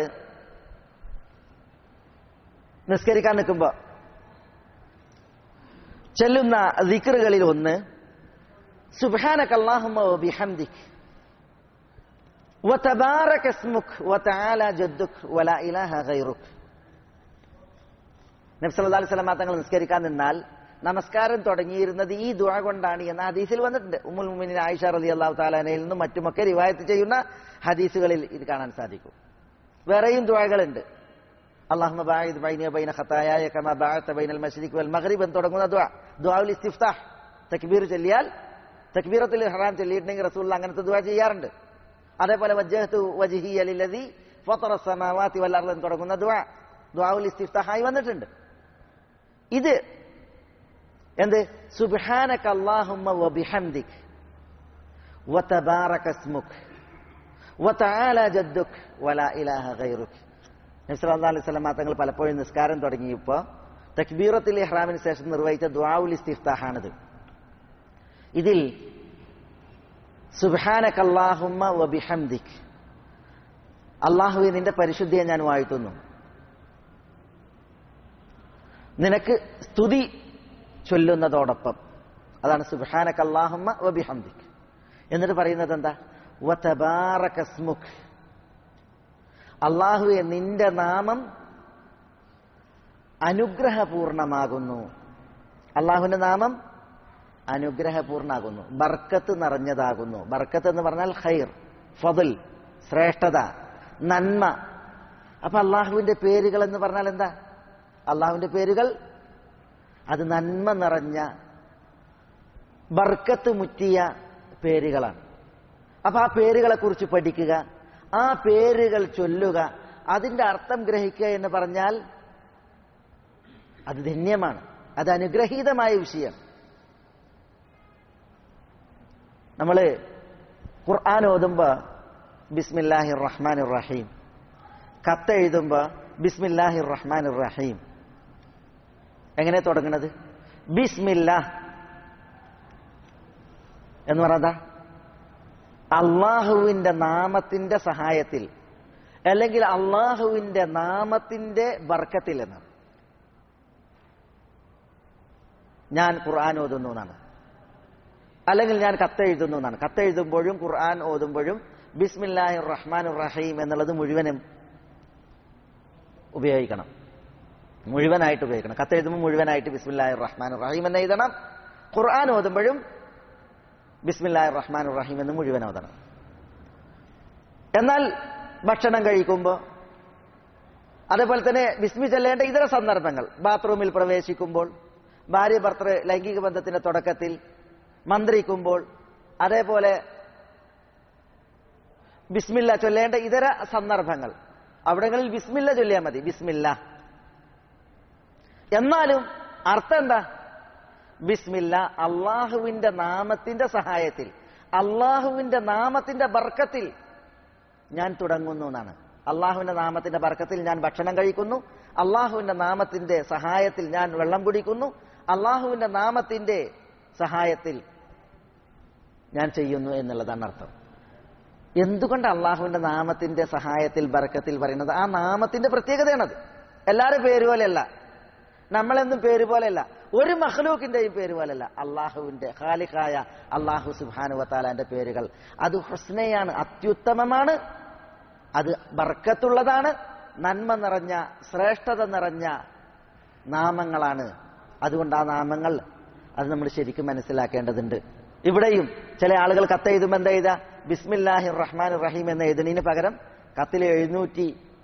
നിസ്കരിക്കാൻ നിൽക്കുമ്പോ ചൊല്ലുന്ന ദിക്റുകളിൽ ഒന്ന് സുബ്ഹാനക അല്ലാഹുമ്മ വബിഹംദിക വതബാരക ഇസ്മുക വതആല ജദ്ദുക വലാ ഇലാഹ ഗൈറുക. നബി സല്ലല്ലാഹു അലൈഹി വസല്ലം തങ്ങൾ നിസ്കരിക്കാൻ നിന്നാൽ നമസ്കാരം തുടങ്ങിയിരുന്നത് ഈ ദുആ കൊണ്ടാണ് എന്ന ഹദീസിൽ വന്നിട്ടുണ്ട്. ഉമ്മുൽ മുഅ്മിനീൻ ആയിഷ റളിയല്ലാഹു തആല അൻഹയിൽ നിന്നും മറ്റുമൊക്കെ റിവായത്ത് ചെയ്യുന്ന ഹദീസുകളിൽ ഇത് കാണാൻ സാധിക്കും. വേറെയും ദുആകളുണ്ട്. അല്ലാഹുമ്മ ബാഇദ് ബൈനി വബൈന ഖതായായ കമാ ബഅഅത ബൈനൽ മശ്രിഖി വൽ മഗ്രിബ് എന്ന് തുടങ്ങുന്ന ദുആ, ദുആഉൽ ഇസ്തിഫ്താഹ്. തക്ബീർ ചൊല്ലിയാൽ, തക്ബീറത്തുൽ ഇഹ്റാം ചൊല്ലിയിട്ടുണ്ടെങ്കിൽ റസൂലുള്ളാഹി അങ്ങനത്തെ ദുആ ചെയ്യാറുണ്ട്. അതേപോലെ വജ്ജഹ്തു വജ്ഹിയ ലില്ലദീ ഫതറ അസ്സമാവാതി വൽ അർള് എന്ന് തുടങ്ങുന്ന ദുആ ദുആഉൽ ഇസ്തിഫ്താഹായി വന്നിട്ടുണ്ട്. ഇത് എന്ത്? സുബ്ഹാനക അല്ലാഹുമ്മ വബിഹംദിക വതബാരക ഇസ്മുക വതആല ജദ്ദുക വലാ ഇലാഹ ഗൈറുക. നബി സല്ലല്ലാഹു അലൈഹി വസല്ലം തങ്ങൾ പലപ്പോഴും നിസ്കാരം തുടങ്ങിയപ്പോൾ തക്ബീറത്തുൽ ഇഹ്റാമിന് ശേഷം നിർവഹിച്ച ദുആഉൽ ഇസ്തിഫ്താഹാണിത്. ഇതിൽ സുബ്ഹാനക അല്ലാഹുമ്മ വബിഹംദിക, അല്ലാഹുവേ നിന്റെ പരിശുദ്ധിയെ ഞാൻ വാഴ്ത്തുന്നു, നിനക്ക് സ്തുതി ചൊല്ലുന്നതോടൊപ്പം. അതാണ് സുബ്ഹാനക അല്ലാഹുമ്മ വബിഹംദിക. എന്നിട്ട് പറയുന്നത് എന്താ? വതബാരക ഇസ്മുക, അല്ലാഹുവേ നിന്റെ നാമം അനുഗ്രഹപൂർണമാകുന്നു. അല്ലാഹുവിന്റെ നാമം അനുഗ്രഹപൂർണ്ണാകുന്നു, ബർക്കത്ത് നിറഞ്ഞതാകുന്നു. ബർക്കത്ത് എന്ന് പറഞ്ഞാൽ ഖൈർ, ഫضൽ, ശ്രേഷ്ഠത, നന്മ. അപ്പൊ അള്ളാഹുവിന്റെ പേരുകൾ എന്ന് പറഞ്ഞാൽ എന്താ? അള്ളാഹുവിന്റെ പേരുകൾ അത് നന്മ നിറഞ്ഞ ബർക്കത്ത് മുറ്റിയ പേരുകളാണ്. അപ്പൊ ആ പേരുകളെ കുറിച്ച് പഠിക്കുക, ആ പേരുകൾ ചൊല്ലുക, അതിന്റെ അർത്ഥം ഗ്രഹിക്കുക എന്ന് പറഞ്ഞാൽ അത് ധന്യമാണ്, അത് അനുഗ്രഹീതമായ വിഷയം. നമ്മള് ഖുർആൻ ഓതുമ്പോ ബിസ്മില്ലാഹിർ റഹ്മാനിർ റഹീം, കത്തെഴുതുമ്പോ ബിസ്മില്ലാഹിർ റഹ്മാനിർ റഹീം. എങ്ങനെ തുടങ്ങുന്നത്? ബിസ്മില്ലാഹ് എന്ന് പറഞ്ഞാ അള്ളാഹുവിന്റെ നാമത്തിന്റെ സഹായത്തിൽ, അല്ലെങ്കിൽ അള്ളാഹുവിന്റെ നാമത്തിന്റെ ബർക്കത്തിൽ എന്നാണ്. ഞാൻ ഖുർആൻ ഓതുന്നു എന്നാണ്. അല്ലെങ്കിൽ ഞാൻ കത്തെഴുതുന്നു എന്നാണ്. കത്തെഴുതുമ്പോഴും ഖുർആൻ ഓതുമ്പോഴും ബിസ്മില്ലാഹിർ റഹ്മാനിർ റഹീം എന്നുള്ളത് മുഴുവനും ഉപയോഗിക്കണം. മുഴുവനായിട്ട് ഉപയോഗിക്കണം. കത്തെഴുതുമ്പോൾ മുഴുവനായിട്ട് ബിസ്മില്ലാഹിർ റഹ്മാനിർ റഹീം എന്ന് എഴുതണം. ഖുർആൻ ഓതുമ്പോഴും ബിസ്മില്ലാഹിർ റഹ്മാനിർ റഹീം എന്ന് മുഴുവൻ ഓതണം. എന്നാൽ ഭക്ഷണം കഴിക്കുമ്പോൾ, അതേപോലെ തന്നെ ബിസ്മി ചൊല്ലേണ്ട ഇതര സന്ദർഭങ്ങൾ, ബാത്റൂമിൽ പ്രവേശിക്കുമ്പോൾ, ഭാര്യ ഭർത്തൃ ലൈംഗിക ബന്ധത്തിന്റെ തുടക്കത്തിൽ, മന്ത്രിക്കുമ്പോൾ, അതേപോലെ ബിസ്മില്ല ചൊല്ലേണ്ട ഇതര സന്ദർഭങ്ങൾ, അവിടങ്ങളിൽ ബിസ്മില്ല ചൊല്ലിയാൽ മതി. ബിസ്മില്ല. എന്നാലും അർത്ഥം എന്താ? ബിസ്മില്ല, അള്ളാഹുവിന്റെ നാമത്തിന്റെ സഹായത്തിൽ, അള്ളാഹുവിന്റെ നാമത്തിന്റെ ബർക്കത്തിൽ ഞാൻ തുടങ്ങുന്നു എന്നാണ്. അള്ളാഹുവിന്റെ നാമത്തിന്റെ ബർക്കത്തിൽ ഞാൻ ഭക്ഷണം കഴിക്കുന്നു, അള്ളാഹുവിന്റെ നാമത്തിന്റെ സഹായത്തിൽ ഞാൻ വെള്ളം കുടിക്കുന്നു, അള്ളാഹുവിന്റെ നാമത്തിന്റെ സഹായത്തിൽ ഞാൻ ചെയ്യുന്നു എന്നുള്ളതാണ് അർത്ഥം. എന്തുകൊണ്ട് അള്ളാഹുവിന്റെ നാമത്തിന്റെ സഹായത്തിൽ ബർക്കത്തിൽ പറയുന്നത്? ആ നാമത്തിന്റെ പ്രത്യേകതയാണത്. എല്ലാവരും പേര് പോലെയല്ല, നമ്മളെന്നും പേര് പോലെയല്ല, ഒരു മഖ്ലൂക്കിന്റെയും പേര് പോലെയല്ല. അള്ളാഹുവിന്റെ ഖാലിഖായ അള്ളാഹു സുബ്ഹാനഹു വ തആലയുടെ പേരുകൾ അത് ഹുസ്നയാണ്, അത്യുത്തമമാണ്, അത് ബർക്കത്തുള്ളതാണ്, നന്മ നിറഞ്ഞ ശ്രേഷ്ഠത നിറഞ്ഞ നാമങ്ങളാണ്. അതുകൊണ്ട് ആ നാമങ്ങൾ അത് നമ്മൾ ശരിക്കും മനസ്സിലാക്കേണ്ടതുണ്ട്. ഇവിടെയും ചില ആളുകൾ കത്തെഴുതുമ്പോൾ എന്താ എഴുതുക? ബിസ്മില്ലാഹിർ റഹ്മാനിർ റഹീം എന്ന് എഴുതുന്നതിന് പകരം കത്തിൽ എഴുന്നൂറ്റി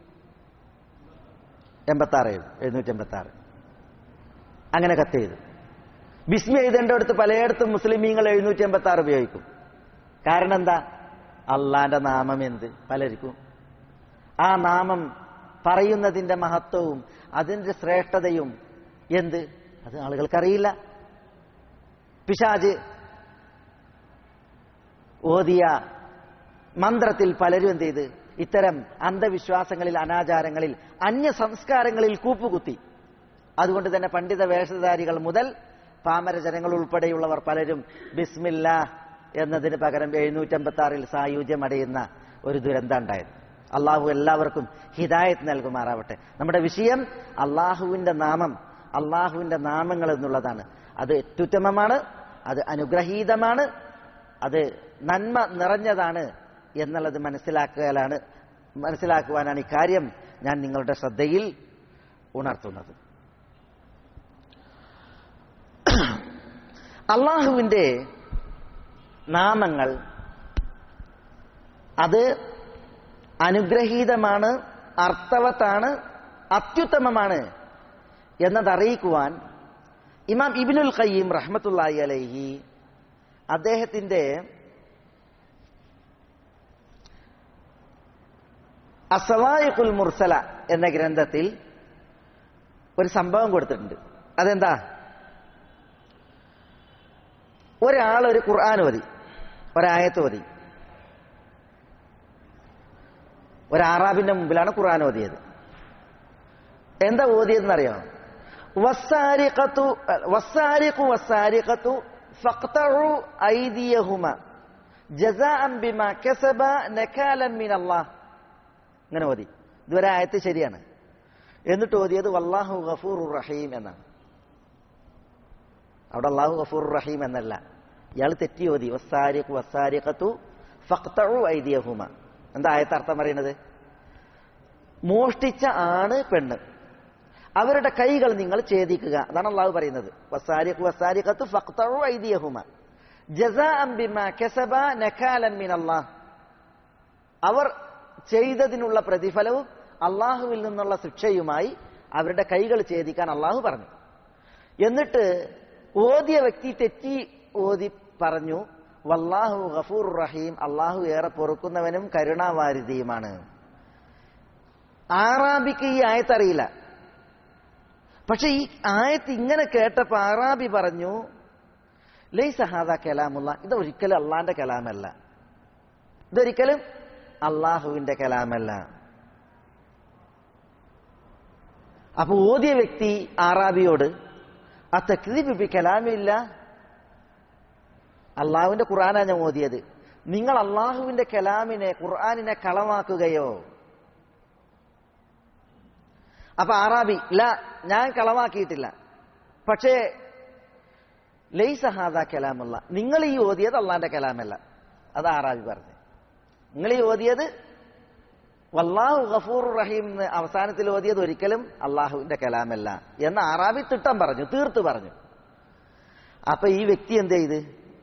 എൺപത്തി ആറ് എഴുതും. എഴുന്നൂറ്റി എൺപത്തി ആറ് അങ്ങനെ കത്തെഴുതും. ബിസ്മി എഴുതേണ്ടടുത്ത് പലയിടത്തും മുസ്ലിമീങ്ങൾ എഴുന്നൂറ്റി എൺപത്തി ആറ് ഉപയോഗിക്കും. കാരണം എന്താ? അള്ളാന്റെ നാമം എന്ത് പലർക്കും, ആ നാമം പറയുന്നതിന്റെ മഹത്വവും അതിന്റെ ശ്രേഷ്ഠതയും എന്ത്, അത് ആളുകൾക്കറിയില്ല. പിശാച് ഓതിയ മന്ത്രത്തിൽ പലരും എന്ത് ചെയ്ത് ഇത്തരം അന്ധവിശ്വാസങ്ങളിൽ, അനാചാരങ്ങളിൽ, അന്യ സംസ്കാരങ്ങളിൽ കൂപ്പുകുത്തി. അതുകൊണ്ട് തന്നെ പണ്ഡിത വേഷധാരികൾ മുതൽ പാമര ജനങ്ങൾ ഉൾപ്പെടെയുള്ളവർ പലരും ബിസ്മില്ല എന്നതിന് പകരം എഴുന്നൂറ്റമ്പത്തി ആറിൽ സായുജ്യം അടയുന്ന ഒരു ദുരന്തം ഉണ്ടായത്. അള്ളാഹു എല്ലാവർക്കും ഹിദായത്ത് നൽകുമാറാവട്ടെ. നമ്മുടെ വിഷയം അള്ളാഹുവിന്റെ നാമം, അള്ളാഹുവിന്റെ നാമങ്ങൾ എന്നുള്ളതാണ്. അത് അത്യുത്തമമാണ്, അത് അനുഗ്രഹീതമാണ്, അത് നന്മ നിറഞ്ഞതാണ് എന്നുള്ളത് മനസ്സിലാക്കലാണ് മനസ്സിലാക്കുവാനാണ് ഇക്കാര്യം ഞാൻ നിങ്ങളുടെ ശ്രദ്ധയിൽ ഉണർത്തുന്നത്. അള്ളാഹുവിന്റെ നാമങ്ങൾ അത് അനുഗ്രഹീതമാണ്, അർത്ഥവത്താണ്, അത്യുത്തമമാണ് എന്നതറിയിക്കുവാൻ ഇമാം ഇബ്നുൽ ഖയ്യിം റഹ്മത്തുള്ളാഹി അലൈഹി അദ്ദേഹത്തിന്റെ അസ്സവായിഖുൽ മുർസല എന്ന ഗ്രന്ഥത്തിൽ ഒരു സംഭവം കൊടുത്തിട്ടുണ്ട്. അതെന്താ? ഒരാൾ ഒരു ഖുർആൻ ഓതി, ഒരായത്ത് ഓതി. ഒരാറാബിന്റെ മുമ്പിലാണ് ഖുർആൻ ഓതിയത്. എന്താ ഓതിയതെന്നറിയാമോ? വസ്സാരിഖതു വസ്സാരിഖു വസ്സാരിഖതു ഫഖ്തഉ ഐദിയഹുമ ജസാഅൻ ബിമാ കസബ നകാലൻ മിനല്ലാഹ്. ഇങ്ങനെ ഓതി. ഇതുവരെ ആയത്ത് ശരിയാണ്. എന്നിട്ട് ഓതിയത് വല്ലാഹു ഗഫൂറുർ റഹീം എന്നാണ്. അവിടെ അല്ലാഹു ഗഫൂറുർ റഹീം എന്നല്ല, ഇയാൾ തെറ്റി ഓതി. വസ്സാരിഖു വസ്സാരിഖതു ഫഖ്തഉ ഐദിയഹുമ. എന്താ ആയത്ത് അർത്ഥം പറയുന്നത്? മോഷ്ടിച്ച ആണ് പെണ്ണ്, അവരുടെ കൈകൾ നിങ്ങൾ ഛേദിക്കുക. അതാണ് അള്ളാഹു പറയുന്നത്. വസ്സാരിഖു വസ്സാരിഖതു ഫഖ്തഉ ഐദിയഹുമ ജസാഅൻ ബിമാ കസബ നകാലൻ മിനല്ലാഹ്. അവർ ചെയ്തതിനുള്ള പ്രതിഫലവും അള്ളാഹുവിൽ നിന്നുള്ള ശിക്ഷയുമായി അവരുടെ കൈകൾ ഛേദിക്കാൻ അള്ളാഹു പറഞ്ഞു. എന്നിട്ട് ഓതിയ വ്യക്തി തെറ്റി ഓതി പറഞ്ഞു വല്ലാഹു ഗഫൂറുർ റഹീം, അള്ളാഹു ഏറെ പൊറുക്കുന്നവനും കരുണാവാരിധിയുമാണ്. ആറാബിക്ക് ഈ ആയത്ത് അറിയില്ല. പക്ഷെ ഈ ആയത്ത് ഇങ്ങനെ കേട്ടപ്പോ ആറാബി പറഞ്ഞു ലൈസ ഹാദാ കലാമുള്ള, ഇതൊരിക്കലും അള്ളാന്റെ കലാമല്ല, ഇതൊരിക്കലും അള്ളാഹുവിന്റെ കലാമല്ല. അപ്പൊ ഓതിയ വ്യക്തി ആറാബിയോട് ആ തക്ദീബ് കലാമില്ല, അള്ളാഹുവിന്റെ ഖുർആനാണ് ഞാൻ ഓതിയത്, നിങ്ങൾ അള്ളാഹുവിന്റെ കലാമിനെ ഖുർആനിനെ കളവാക്കുകയോ? അപ്പൊ ആറാബി ഇല്ല, ഞാൻ കളവാക്കിയിട്ടില്ല, പക്ഷേ ലൈസ ഹാദാ കലാമുള്ള, നിങ്ങൾ ഈ ഓതിയത് അള്ളാന്റെ കലാമല്ല. അത് ആറാബി പറഞ്ഞു. നിങ്ങൾ ഈ ഓതിയത് വല്ലാഹു ഗഫൂർ റഹീം എന്ന് അവസാനത്തിൽ ഓതിയത് ഒരിക്കലും അള്ളാഹുവിന്റെ കലാമല്ല എന്ന് ആറാബി തിട്ടം പറഞ്ഞു, തീർത്തു പറഞ്ഞു. അപ്പൊ ഈ വ്യക്തി എന്ത് ചെയ്ത്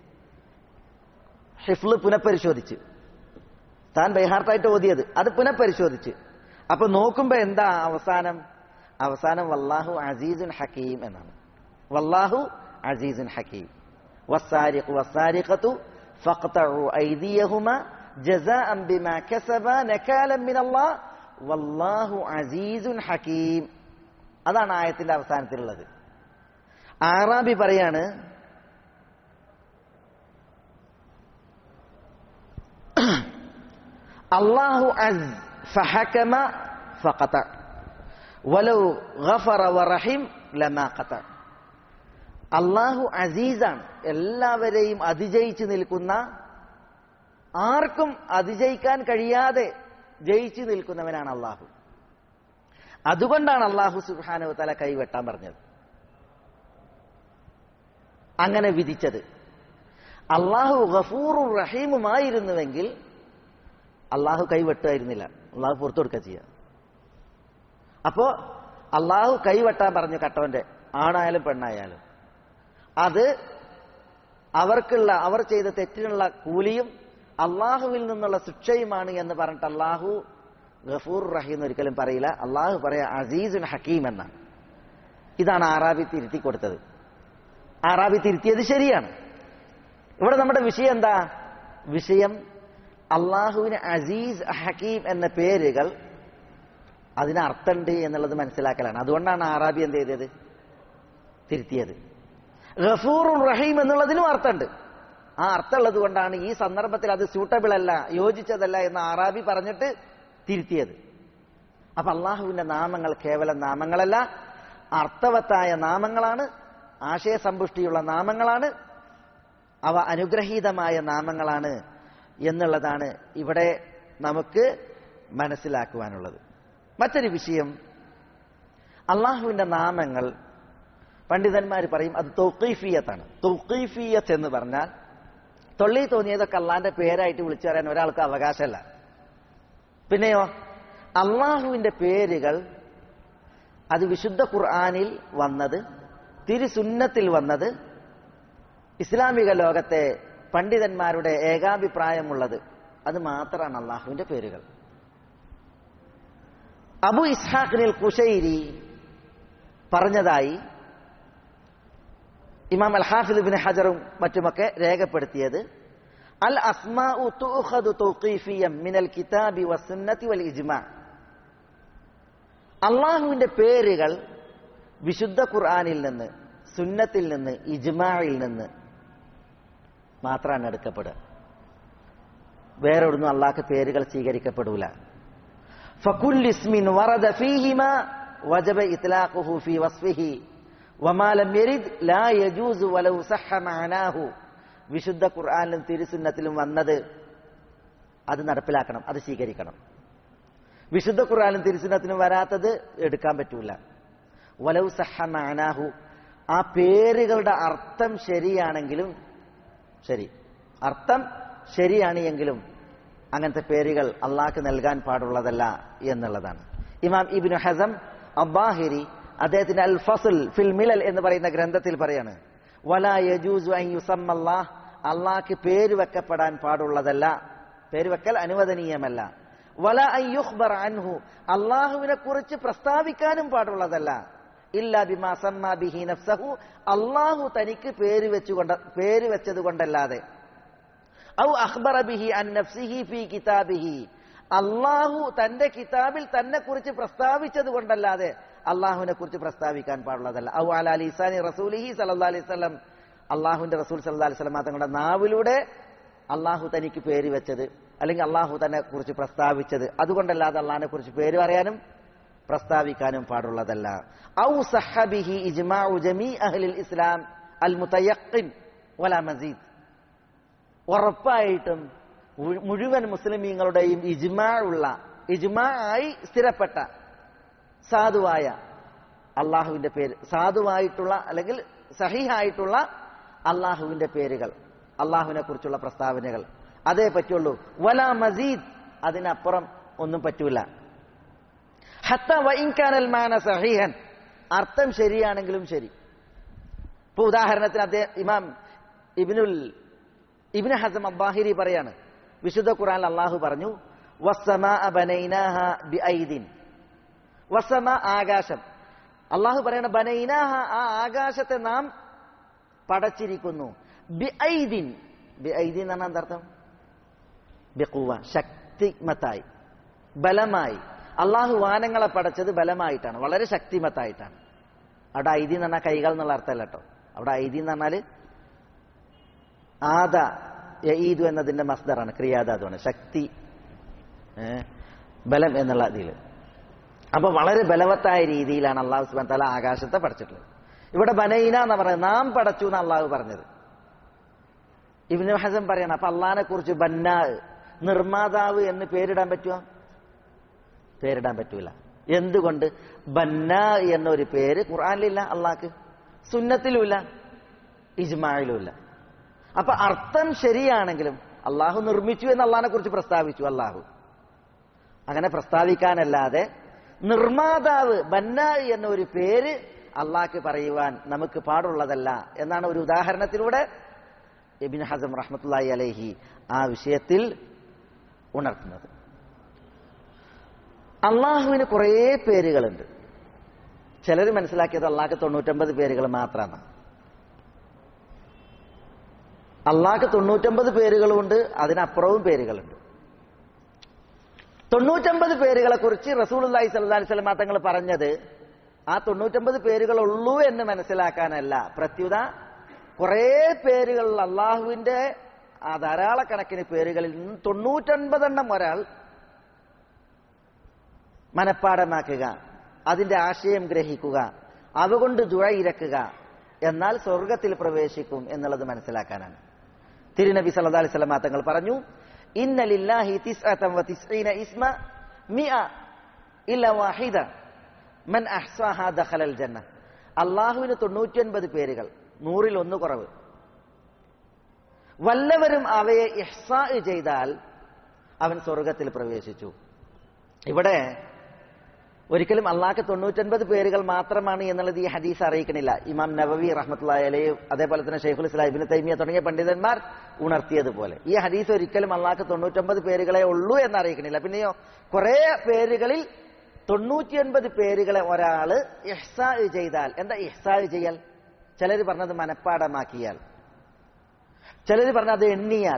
ഹിഫ്ള് പുനഃപരിശോധിച്ച്, താൻ ബൈഹാർട്ടായിട്ട് ഓതിയത് അത് പുനഃപരിശോധിച്ച്. അപ്പൊ നോക്കുമ്പോ എന്താ അവസാനം? അവസാനം വല്ലാഹു അസീസുൻ ഹക്കീം എന്നാണ്. വല്ലാഹു അസീസുൻ ഹക്കീം. വസ്സാരിഖു വസ്സാരിഖതു ഫഖ്തഉ ഐദിയഹുമാ ജസാഅൻ ബിമാ കസബാ നകാലൻ മിനല്ലാഹ് വല്ലാഹു അസീസുൻ ഹക്കീം. അതാണ് ആയത്തിന്റെ അവസാനത്തിലുള്ളത്. ആറാബി പറയാണ്, അല്ലാഹു അസ് ഫഹകമ ഫഖത വലൗ ഗഫറ വറഹിം ലമാ ഖത. അല്ലാഹു അസീസാണ്, എല്ലാവരെയും അതിജയിച്ചു നിൽക്കുന്ന, ആർക്കും അതിജയിക്കാൻ കഴിയാതെ ജയിച്ചു നിൽക്കുന്നവനാണ് അല്ലാഹു. അതുകൊണ്ടാണ് അല്ലാഹു സുബ്ഹാനഹു വ തആല കൈവെട്ടാൻ പറഞ്ഞത്, അങ്ങനെ വിധിച്ചത്. അല്ലാഹു ഗഫൂറുർ റഹീമുമായിരുന്നുവെങ്കിൽ അള്ളാഹു കൈവെട്ടുമായിരുന്നില്ല, അള്ളാഹു പുറത്തു കൊടുക്കുക ചെയ്യുക. അപ്പോ അള്ളാഹു കൈവെട്ടാൻ പറഞ്ഞു കട്ടവന്റെ, ആണായാലും പെണ്ണായാലും. അത് അവർക്കുള്ള, അവർ ചെയ്ത തെറ്റിനുള്ള കൂലിയും അള്ളാഹുവിൽ നിന്നുള്ള ശിക്ഷയുമാണ് എന്ന് പറഞ്ഞിട്ട് അള്ളാഹു ഗഫൂർ റഹീം ഒരിക്കലും പറയില്ല. അള്ളാഹു പറയാ അസീസുൻ ഹക്കീം എന്നാണ്. ഇതാണ് ആറാബി തിരുത്തി കൊടുത്തത്. ആറാബി തിരുത്തിയത് ശരിയാണ്. ഇവിടെ നമ്മുടെ വിഷയം എന്താ? വിഷയം അള്ളാഹുവിന് അസീസ് ഹക്കീം എന്ന പേരുകൾ അതിന് അർത്ഥമുണ്ട് എന്നുള്ളത് മനസ്സിലാക്കലാണ്. അതുകൊണ്ടാണ് ആറാബി എന്ത് ചെയ്തത്? തിരുത്തിയത്. ഗഫൂറുർ റഹീം എന്നുള്ളതിനും അർത്ഥമുണ്ട്. ആ അർത്ഥമുള്ളത് കൊണ്ടാണ് ഈ സന്ദർഭത്തിൽ അത് സ്യൂട്ടബിൾ അല്ല, യോജിച്ചതല്ല എന്ന് ആറാബി പറഞ്ഞിട്ട് തിരുത്തിയത്. അപ്പൊ അള്ളാഹുവിന്റെ നാമങ്ങൾ കേവലം നാമങ്ങളല്ല, അർത്ഥവത്തായ നാമങ്ങളാണ്, ആശയസമ്പുഷ്ടിയുള്ള നാമങ്ങളാണ്, അവ അനുഗ്രഹീതമായ നാമങ്ങളാണ് എന്നുള്ളതാണ് ഇവിടെ നമുക്ക് മനസ്സിലാക്കുവാനുള്ളത്. മറ്റൊരു വിഷയം, അള്ളാഹുവിന്റെ നാമങ്ങൾ പണ്ഡിതന്മാർ പറയും അത് തൗഖീഫിയത്താണ്. തൗഖീഫിയത്ത് എന്ന് പറഞ്ഞാൽ തൊള്ളി തോന്നിയതൊക്കെ അള്ളാന്റെ പേരായിട്ട് വിളിച്ചു പറയാൻ ഒരാൾക്ക് അവകാശമല്ല. പിന്നെയോ അള്ളാഹുവിന്റെ പേരുകൾ അത് വിശുദ്ധ ഖുർആനിൽ വന്നത്, തിരുസുന്നത്തിൽ വന്നത്, ഇസ്ലാമിക ലോകത്തെ പണ്ഡിതന്മാരുടെ ഏകാഭിപ്രായമുള്ളത്, അത് മാത്രമാണ് അള്ളാഹുവിന്റെ പേരുകൾ. അബു ഇസ്ഹാഖിനിൽ ഖുശൈരി പറഞ്ഞതായി ഇമാം അൽ ഹാഫിദ് ഇബ്നു ഹജറും മറ്റുമൊക്കെ രേഖപ്പെടുത്തിയത്, അൽ അസ്മാഉ തുഖദു തൗഖീഫിയം മിനൽ കിതാബി വസ്സുന്നതി വൽ ഇജ്മാ. അള്ളാഹുവിന്റെ പേരുകൾ വിശുദ്ധ ഖുർആനിൽ നിന്ന്, സുന്നത്തിൽ നിന്ന്, ഇജ്മായിൽ നിന്ന് മാത്രമാണ് എടുക്കപ്പെടുക. വേറെ ഒന്നും അള്ളാഹ്ക്ക് പേരുകൾ സ്വീകരിക്കപ്പെടൂല. ഫകുല്ലു ഇസ്മിൻ വറദ ഫീഹിമാ വജബ ഇത്ലാഖുഹു ഫീ വസ്ഫിഹി വമാ ലം യരിദ് ലാ യജൂസു വലൗ സഹഹ മഅനാഹു. വിശുദ്ധ ഖുർആനിലും തിരുസുന്നത്തിലും വന്നത് അത് നടപ്പിലാക്കണം, അത് സ്വീകരിക്കണം. വിശുദ്ധ ഖുർആനിലും തിരുസുന്നത്തിലും വരാത്തത് എടുക്കാൻ പറ്റൂല. വലൗ സഹഹ മഅനാഹു, ആ പേരുകളുടെ അർത്ഥം ശരിയാണെങ്കിലും ശരി, അർത്ഥം ശരിയാണ് എങ്കിലും അങ്ങനത്തെ പേരുകൾ അള്ളാഹ്ക്ക് നൽകാൻ പാടുള്ളതല്ല എന്നുള്ളതാണ്. ഇമാം ഇബ്നു ഹസം അബ്ബാഹിരി അദ്ദേഹത്തിന്റെ അൽ ഫസ്ൽ ഫിൽ മിലൽ എന്ന് പറയുന്ന ഗ്രന്ഥത്തിൽ പറയാണ്, വലാ യജൂസു അൻ യുസമ്മല്ലാഹ്, അള്ളാഹ്ക്ക് പേര് വെക്കപ്പെടാൻ പാടുള്ളതല്ല, പേര് വെക്കൽ അനുവദനീയമല്ല. വലാ അൻ യുഖ്ബർ അൻഹു, അള്ളാഹുവിനെ കുറിച്ച് പ്രസ്താവിക്കാനും പാടുള്ളതല്ല. ഇല്ലാ ബിമാ സമ്മാ ബിഹി നഫ്സഹു, അള്ളാഹു തനിക്ക് പേര് വെച്ചുകൊണ്ട് പേര് വെച്ചത് കൊണ്ടല്ലാതെ. ഔ അഖ്ബറ ബിഹി അൻ നഫ്സിഹി ഫീ കിതാബിഹി, അള്ളാഹു തന്റെ കിതാബിൽ തന്നെ കുറിച്ച് പ്രസ്താവിച്ചത് കൊണ്ടല്ലാതെ അള്ളാഹുവിനെ കുറിച്ച് പ്രസ്താവിക്കാൻ പാടുള്ളതല്ല. ഔ അലാ ലിസാനി റസൂലിഹി സല്ലല്ലാഹു അലൈഹി വസല്ലം, അള്ളാഹുവിന്റെ റസൂൽ സല്ലല്ലാഹു അലൈഹി വസല്ലം തങ്ങളുടെ നാവിലൂടെ അള്ളാഹു തനിക്ക് പേര് വെച്ചത് അല്ലെങ്കിൽ അള്ളാഹു തന്നെ കുറിച്ച് പ്രസ്താവിച്ചത്, അതുകൊണ്ടല്ലാതെ അള്ളാഹിനെ കുറിച്ച് പേര് പറയാനും പ്രസ്താവിക്കാനും പാടുള്ളതല്ല. ഔ സഹബിഹി ഇജ്മാഉ ജമീ അഹ്ലിൽ ഇസ്ലാം അൽ മുതയഖിൻ വലാ മസീദ്, ഉറപ്പായിട്ടും മുഴുവൻ മുസ്ലിമീങ്ങളുടെയും ഇജ്മാ ഉള്ള, ഇജ്മാ ആയി സ്ഥിരപ്പെട്ട സാധുവായ അള്ളാഹുവിന്റെ പേര്, സാധുവായിട്ടുള്ള അല്ലെങ്കിൽ സഹീഹായിട്ടുള്ള അള്ളാഹുവിന്റെ പേരുകൾ, അള്ളാഹുവിനെ കുറിച്ചുള്ള പ്രസ്താവനകൾ അതേ പറ്റുള്ളൂ. വലാ മസീദ്, അതിനപ്പുറം ഒന്നും പറ്റൂല. ഹത്താ വഇൻ കാനൽ മാന സഹീഹൻ, അർത്ഥം ശരിയാണെങ്കിലും ശരി. ഇപ്പൊ ഉദാഹരണത്തിന് അദ്ദേഹം ഇമാം ഇബ്നുൽ ഇബ്നു ഹസം അബ്ബാഹിരി പറയാണ്, വിശുദ്ധ ഖുർആനിൽ അള്ളാഹു പറഞ്ഞു വസ്സമാഅ ബനൈനാഹ ബിഐദിൻ. വസ്സമാ, ആകാശം. അള്ളാഹു പറയണ ബനൈനാഹ, ആ ആകാശത്തെ നാം പടച്ചിരിക്കുന്നു. ബിഐദിൻ, ബിഐദിൻ എന്ന് പറഞ്ഞാൽ എന്താർത്ഥം? ബിഖുവ, ശക്തിമത്തായി, ബലമായി. അള്ളാഹു വാനങ്ങളെ പടച്ചത് ബലമായിട്ടാണ്, വളരെ ശക്തിമത്തായിട്ടാണ്. അവിടെ ഐദി എന്ന് പറഞ്ഞാൽ കൈകൾ എന്നുള്ള അർത്ഥമല്ല കേട്ടോ. അവിടെ ഐദി എന്ന് പറഞ്ഞാൽ ആദ യഈദു എന്നതിന്റെ മസ്ദറാണ്, ക്രിയാധാതുവാണ്, ശക്തി, ബലം എന്നുള്ള ഇതിൽ. അപ്പൊ വളരെ ബലവത്തായ രീതിയിലാണ് അള്ളാഹു സുബ്ഹാനഹു വ തആല ആകാശത്തെ പടച്ചിട്ടുള്ളത്. ഇവിടെ ബനൈന എന്ന് പറയുന്നത് നാം പടച്ചു എന്ന് അള്ളാഹു പറഞ്ഞത്. ഇബ്നു ഹസം പറയണം, അപ്പൊ അള്ളാഹിനെ കുറിച്ച് ബന്നാ, നിർമ്മാതാവ് എന്ന് പേരിടാൻ പറ്റുമോ? പേരിടാൻ പറ്റൂല. എന്തുകൊണ്ട്? ബന്നാ എന്നൊരു പേര് ഖുർആനിലില്ല, അള്ളാഹ്ക്ക് സുന്നത്തിലുമില്ല, ഇജ്മായിലുമില്ല. അപ്പൊ അർത്ഥം ശരിയാണെങ്കിലും അള്ളാഹു നിർമ്മിച്ചു എന്ന് അള്ളാഹിനെ കുറിച്ച് പ്രസ്താവിച്ചു. അള്ളാഹു അങ്ങനെ പ്രസ്താവിക്കാനല്ലാതെ നിർമ്മാതാവ് ബന്നാ എന്നൊരു പേര് അള്ളാഹ്ക്ക് പറയുവാൻ നമുക്ക് പാടുള്ളതല്ല എന്നാണ് ഒരു ഉദാഹരണത്തിലൂടെ ഇബ്നു ഹസം റഹ്മത്തുള്ളാഹി അലൈഹി ആ വിഷയത്തിൽ ഉണർത്തുന്നത്. അള്ളാഹുവിന് കുറേ പേരുകളുണ്ട്. ചിലർ മനസ്സിലാക്കിയത് അള്ളാഹ്ക്ക് തൊണ്ണൂറ്റൊമ്പത് പേരുകൾ മാത്രമാണ്. അള്ളാഹ്ക്ക് തൊണ്ണൂറ്റൊമ്പത് പേരുകളുണ്ട്, അതിനപ്പുറവും പേരുകളുണ്ട്. തൊണ്ണൂറ്റൊമ്പത് പേരുകളെ കുറിച്ച് റസൂലുള്ളാഹി സ്വല്ലല്ലാഹി അലൈഹി വസല്ലം തങ്ങൾ പറഞ്ഞത് ആ തൊണ്ണൂറ്റൊമ്പത് പേരുകളുള്ളൂ എന്ന് മനസ്സിലാക്കാനല്ല. പ്രത്യുത കുറേ പേരുകൾ അള്ളാഹുവിന്റെ ആ ധാരാളക്കണക്കിന് പേരുകളിൽ നിന്ന് തൊണ്ണൂറ്റൊൻപതെണ്ണം ഒരാൾ മനഃപ്പാടമാക്കുക, അതിന്റെ ആശയം ഗ്രഹിക്കുക, അതുകൊണ്ട് ദുആ ഇരക്കുക, എന്നാൽ സ്വർഗത്തിൽ പ്രവേശിക്കും എന്നുള്ളത് മനസ്സിലാക്കാനാണ്. തിരുനബി സല്ലല്ലാഹു അലൈഹി വസല്ലം തങ്ങൾ പറഞ്ഞു, ഇന്ന ലില്ലാഹി തിസ്അത വതിസ്ഈന ഇസ്മ മിഅ ഇല്ല വാഹിദ മൻ അഹ്സാഹാ ദഖലൽ ജന്ന. അള്ളാഹുവിന് തൊണ്ണൂറ്റിയൊൻപത് പേരുകൾ, നൂറിൽ ഒന്ന് കുറവ്. വല്ലവരും അവയെ ഇഹ്സാ ചെയ്താൽ അവൻ സ്വർഗത്തിൽ പ്രവേശിച്ചു. ഇവിടെ ഒരിക്കലും അള്ളാഹ്ക്ക് തൊണ്ണൂറ്റൊൻപത് പേരുകൾ മാത്രമാണ് എന്നുള്ളത് ഈ ഹദീസ് അറിയിക്കണില്ല. ഇമാം നവവി റഹ്മത്തുള്ളാഹി അലൈഹി, അതേപോലെ തന്നെ ഷൈഖുൽ ഇസ്ലാം ഇബ്നു തൈമിയ്യ തുടങ്ങിയ പണ്ഡിതന്മാർ ഉണർത്തിയതുപോലെ ഈ ഹദീസ് ഒരിക്കലും അള്ളാഹ്ക്ക് തൊണ്ണൂറ്റൊമ്പത് പേരുകളെ ഉള്ളൂ എന്ന് അറിയിക്കണില്ല. പിന്നെയോ കുറെ പേരുകളിൽ തൊണ്ണൂറ്റിയൊൻപത് പേരുകളെ ഒരാള് ഇഹ്സാ ചെയ്താൽ, എന്താ ഇഹ്സാ ചെയ്യൽ? ചിലർ പറഞ്ഞത് മനഃപ്പാടമാക്കിയാൽ, ചിലർ പറഞ്ഞത് എണ്ണിയാൽ.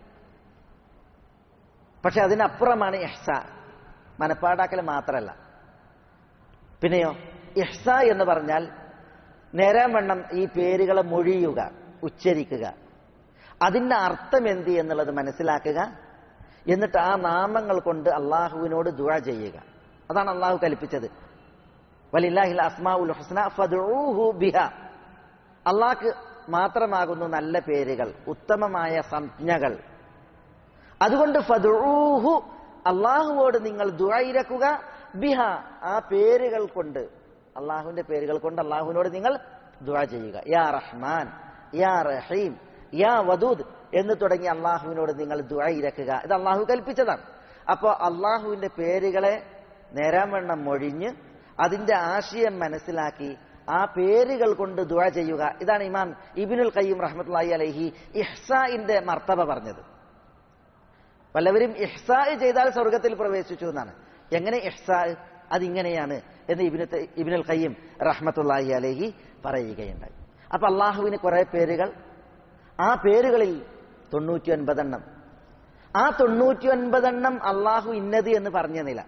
പക്ഷെ അതിനപ്പുറമാണ് ഇഹ്സാ, മനഃപ്പാടാക്കൽ മാത്രമല്ല. പിന്നെയോ ഇഹ്സാ എന്ന് പറഞ്ഞാൽ നേരാവണ്ണം ഈ പേരുകളെ മൊഴിയുക, ഉച്ചരിക്കുക, അതിന്റെ അർത്ഥം എന്ത് എന്നുള്ളത് മനസ്സിലാക്കുക, എന്നിട്ട് ആ നാമങ്ങൾ കൊണ്ട് അള്ളാഹുവിനോട് ദുആ ചെയ്യുക. അതാണ് അള്ളാഹു കൽപ്പിച്ചത്. വലില്ലാഹിൽ അസ്മാഉൽ ഹുസ്ന ഫദ്ഉഹു ബിഹാ. അള്ളാഹ്ക്ക് മാത്രമാകുന്നു നല്ല പേരുകൾ, ഉത്തമമായ സംജ്ഞകൾ. അതുകൊണ്ട് ഫദ്ഉഹു, അള്ളാഹുവോട് നിങ്ങൾ ദുആ ഇരക്കുക, ബിഹ, ആ പേരുകൾ കൊണ്ട്, അള്ളാഹുവിന്റെ പേരുകൾ കൊണ്ട് അള്ളാഹുവിനോട് നിങ്ങൾ ദുആ ചെയ്യുക. യാ റഹ്മാൻ, യാ റഹീം, യാ വദൂദ് എന്ന് തുടങ്ങി അള്ളാഹുവിനോട് നിങ്ങൾ ദുആ ഇരക്കുക. ഇത് അള്ളാഹു കൽപ്പിച്ചതാണ്. അപ്പോൾ അള്ളാഹുവിന്റെ പേരുകളെ നേരാവണ്ണം മൊഴിഞ്ഞ് അതിന്റെ ആശയം മനസ്സിലാക്കി ആ പേരുകൾ കൊണ്ട് ദുആ ചെയ്യുക. ഇതാണ് ഇമാം ഇബ്നുൽ ഖയ്യിം റഹ്മത്തുള്ളാഹി അലൈഹി ഇഹ്സാഇന്റെ മർത്തബ പറഞ്ഞത്. വല്ലവരും ഇഹ്സാ ചെയ്താൽ സ്വർഗത്തിൽ പ്രവേശിച്ചു എന്നാണ്. എങ്ങനെ ഇഹ്സാ? അതിങ്ങനെയാണ് എന്ന് ഇബ്നു ഇബ്നുൽ ഖയ്യിം റഹ്മത്തുള്ളാഹി അലൈഹി പറയുകയുണ്ടായി. അപ്പൊ അള്ളാഹുവിന് കുറെ പേരുകൾ, ആ പേരുകളിൽ തൊണ്ണൂറ്റി ഒൻപതെണ്ണം, ആ തൊണ്ണൂറ്റി ഒൻപതെണ്ണം അള്ളാഹു ഇന്നത് എന്ന് പറഞ്ഞ നില,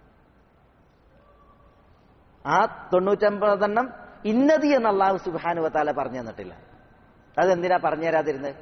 ആ തൊണ്ണൂറ്റൊൻപതെണ്ണം ഇന്നത് എന്ന് അള്ളാഹു സുബ്ഹാനഹു വ തആല പറഞ്ഞു തന്നിട്ടില്ല. അതെന്തിനാ പറഞ്ഞു തരാതിരുന്നത്?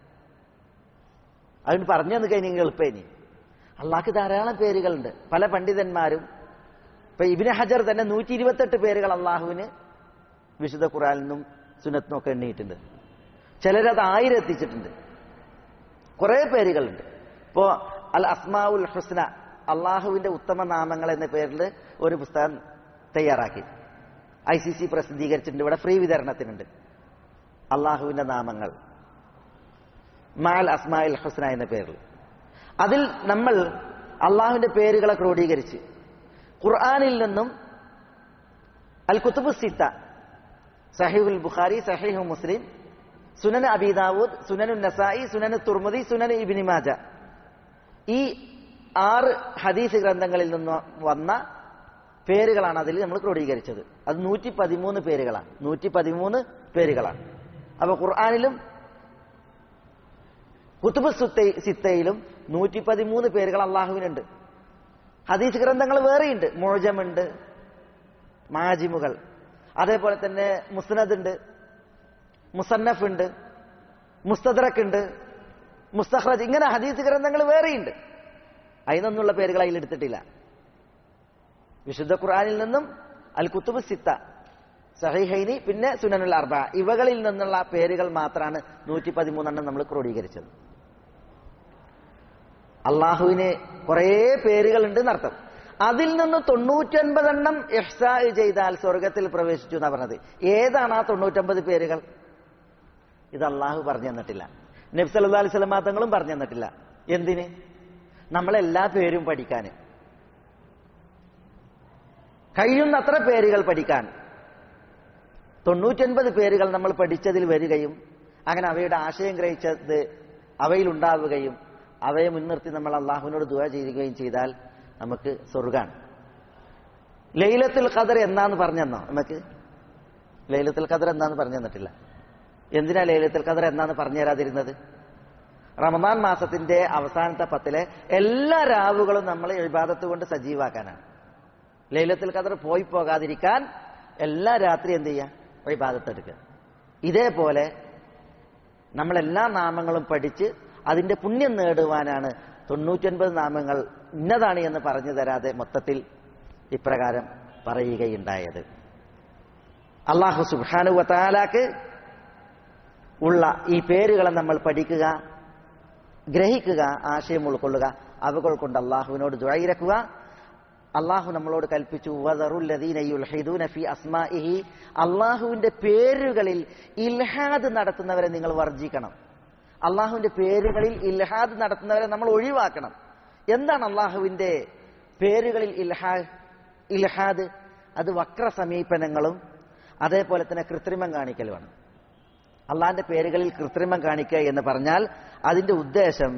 അതിന് പറഞ്ഞു തന്നു കഴിഞ്ഞെങ്കിൽ എളുപ്പേനി. അള്ളാഹ്ക്ക് ധാരാളം പേരുകളുണ്ട്. പല പണ്ഡിതന്മാരും, ഇപ്പൊ ഇബ്നു ഹജർ തന്നെ നൂറ്റി ഇരുപത്തെട്ട് പേരുകൾ അള്ളാഹുവിന് വിശുദ്ധ ഖുർആനിൽ നിന്നും സുന്നത്തിനും ഒക്കെ എണ്ണിയിട്ടുണ്ട്. ചിലരത് ആയിരം എത്തിച്ചിട്ടുണ്ട്. കുറെ പേരുകളുണ്ട്. ഇപ്പോ അൽ അസ്മാഉൽ ഹുസ്ന, അള്ളാഹുവിന്റെ ഉത്തമ നാമങ്ങൾ എന്ന പേരിൽ ഒരു പുസ്തകം തയ്യാറാക്കി ഐ സി സി പ്രസിദ്ധീകരിച്ചിട്ടുണ്ട്. ഇവിടെ ഫ്രീ വിതരണത്തിനുണ്ട്. അള്ളാഹുവിന്റെ നാമങ്ങൾ മഅൽ അസ്മാഇൽ ഹുസ്ന എന്ന പേരിൽ. അതിൽ നമ്മൾ അള്ളാഹുവിന്റെ പേരുകളെ ക്രോഡീകരിച്ച് ഖുർആനിൽ നിന്നും അൽ കുതുബു സിത്ത, സഹീഹുൽ ബുഖാരി, സഹീഹു മുസ്ലിം, സുനൻ അബീ ദാവൂദ്, സുനനു നസായി, സുനൻ തുർമുദി, സുനൻ ഇബ്നു മാജ, ഈ ആറ് ഹദീസ് ഗ്രന്ഥങ്ങളിൽ നിന്ന് വന്ന പേരുകളാണ് അതിൽ നമ്മൾ ക്രോഡീകരിച്ചത്. അത് നൂറ്റി പതിമൂന്ന് പേരുകളാണ് നൂറ്റി പതിമൂന്ന് പേരുകളാണ്. അപ്പൊ ഖുർആനിലും കുതുബ് സിത്തയിലും നൂറ്റി പതിമൂന്ന് പേരുകൾ അള്ളാഹുവിനുണ്ട്. ഹദീസ് ഗ്രന്ഥങ്ങൾ വേറെയുണ്ട്. മുഅ്ജമുണ്ട്, മാജിമുകൾ, അതേപോലെ തന്നെ മുസ്നദ് ഉണ്ട്, മുസന്നഫ് ഉണ്ട്, മുസ്തദ്റക് ഉണ്ട്, മുസ്തഖ്റജ്, ഇങ്ങനെ ഹദീസ് ഗ്രന്ഥങ്ങൾ വേറെയുണ്ട്. അതിനൊന്നുള്ള പേരുകൾ അതിൽ എടുത്തിട്ടില്ല. വിശുദ്ധ ഖുർആനിൽ നിന്നും അൽ കുതുബ് സിത്ത, സഹീഹൈനി, പിന്നെ സുനനുൽ അർബ, ഇവകളിൽ നിന്നുള്ള പേരുകൾ മാത്രമാണ് നൂറ്റി പതിമൂന്നെണ്ണം നമ്മൾ ക്രോഡീകരിച്ചത്. അള്ളാഹുവിന് കുറേ പേരുകൾ ഉണ്ട് എന്നർത്ഥം. അതിൽ നിന്ന് തൊണ്ണൂറ്റൊൻപതെണ്ണം ഇഹ്സാ ചെയ്താൽ സ്വർഗത്തിൽ പ്രവേശിച്ചു എന്നാ പറഞ്ഞത്. ഏതാണ് ആ തൊണ്ണൂറ്റൊമ്പത് പേരുകൾ? ഇത് അള്ളാഹു പറഞ്ഞു തന്നിട്ടില്ല, നബി സല്ലല്ലാഹു അലൈഹി വസല്ലം തങ്ങളും പറഞ്ഞു തന്നിട്ടില്ല. എന്തിന്? നമ്മളെല്ലാ പേരും പഠിക്കാൻ, കഴിയുന്നത്ര പേരുകൾ പഠിക്കാൻ. തൊണ്ണൂറ്റൊൻപത് പേരുകൾ നമ്മൾ പഠിച്ചതിൽ വരികയും അങ്ങനെ അവയുടെ ആശയം ഗ്രഹിച്ചത് അവയിലുണ്ടാവുകയും അവയെ മുൻനിർത്തി നമ്മൾ അള്ളാഹുവിനോട് ദുആ ചെയ്യുകയും ചെയ്താൽ നമുക്ക് സ്വർഗാണ്. ലൈലത്തുൽ ഖദർ എന്നാന്ന് പറഞ്ഞെന്നോ? നമുക്ക് ലൈലത്തുൽ ഖദർ എന്നാന്ന് പറഞ്ഞു തന്നിട്ടില്ല. എന്തിനാ ലൈലത്തുൽ ഖദർ എന്നാന്ന് പറഞ്ഞു തരാതിരുന്നത്? റമദാൻ മാസത്തിന്റെ അവസാനത്തെ പത്തിലെ എല്ലാ രാവുകളും നമ്മൾ ഇബാദത്ത് കൊണ്ട് സജീവാക്കാനാണ്. ലൈലത്തുൽ ഖദർ പോയി പോകാതിരിക്കാൻ എല്ലാ രാത്രി എന്ത് ചെയ്യുക? ഇബാദത്ത് എടുക്കുക. ഇതേപോലെ നമ്മളെല്ലാ നാമങ്ങളും പഠിച്ച് അതിന്റെ പുണ്യം നേടുവാനാണ് തൊണ്ണൂറ്റൊൻപത് നാമങ്ങൾ ഇന്നതാണ് എന്ന് പറഞ്ഞു തരാതെ മൊത്തത്തിൽ ഇപ്രകാരം പറയുകയുണ്ടായത്. അല്ലാഹു സുബ്ഹാനഹു വ തആലക്ക് ഉള്ള ഈ പേരുകളെ നമ്മൾ പഠിക്കുക, ഗ്രഹിക്കുക, ആശയം ഉൾക്കൊള്ളുക, അവകൾ കൊണ്ട് അള്ളാഹുവിനോട് ദുആയിരക്കുക. അള്ളാഹു നമ്മളോട് കൽപ്പിച്ചു, വദറുല്ലദീന യുൽഹിദൂന ഫീ അസ്മാഇഹി, അള്ളാഹുവിന്റെ പേരുകളിൽ ഇൽഹാദ് നടത്തുന്നവരെ നിങ്ങൾ വർജിക്കണം. അള്ളാഹുവിന്റെ പേരുകളിൽ ഇൽഹാദ് നടത്തുന്നവരെ നമ്മൾ ഒഴിവാക്കണം. എന്താണ് അള്ളാഹുവിന്റെ പേരുകളിൽ ഇൽഹാ ഇൽഹാദ്? അത് വക്ര സമീപനങ്ങളും അതേപോലെ തന്നെ കൃത്രിമം കാണിക്കലുമാണ്. അള്ളാഹിന്റെ പേരുകളിൽ കൃത്രിമം കാണിക്കുക എന്ന് പറഞ്ഞാൽ അതിന്റെ ഉദ്ദേശം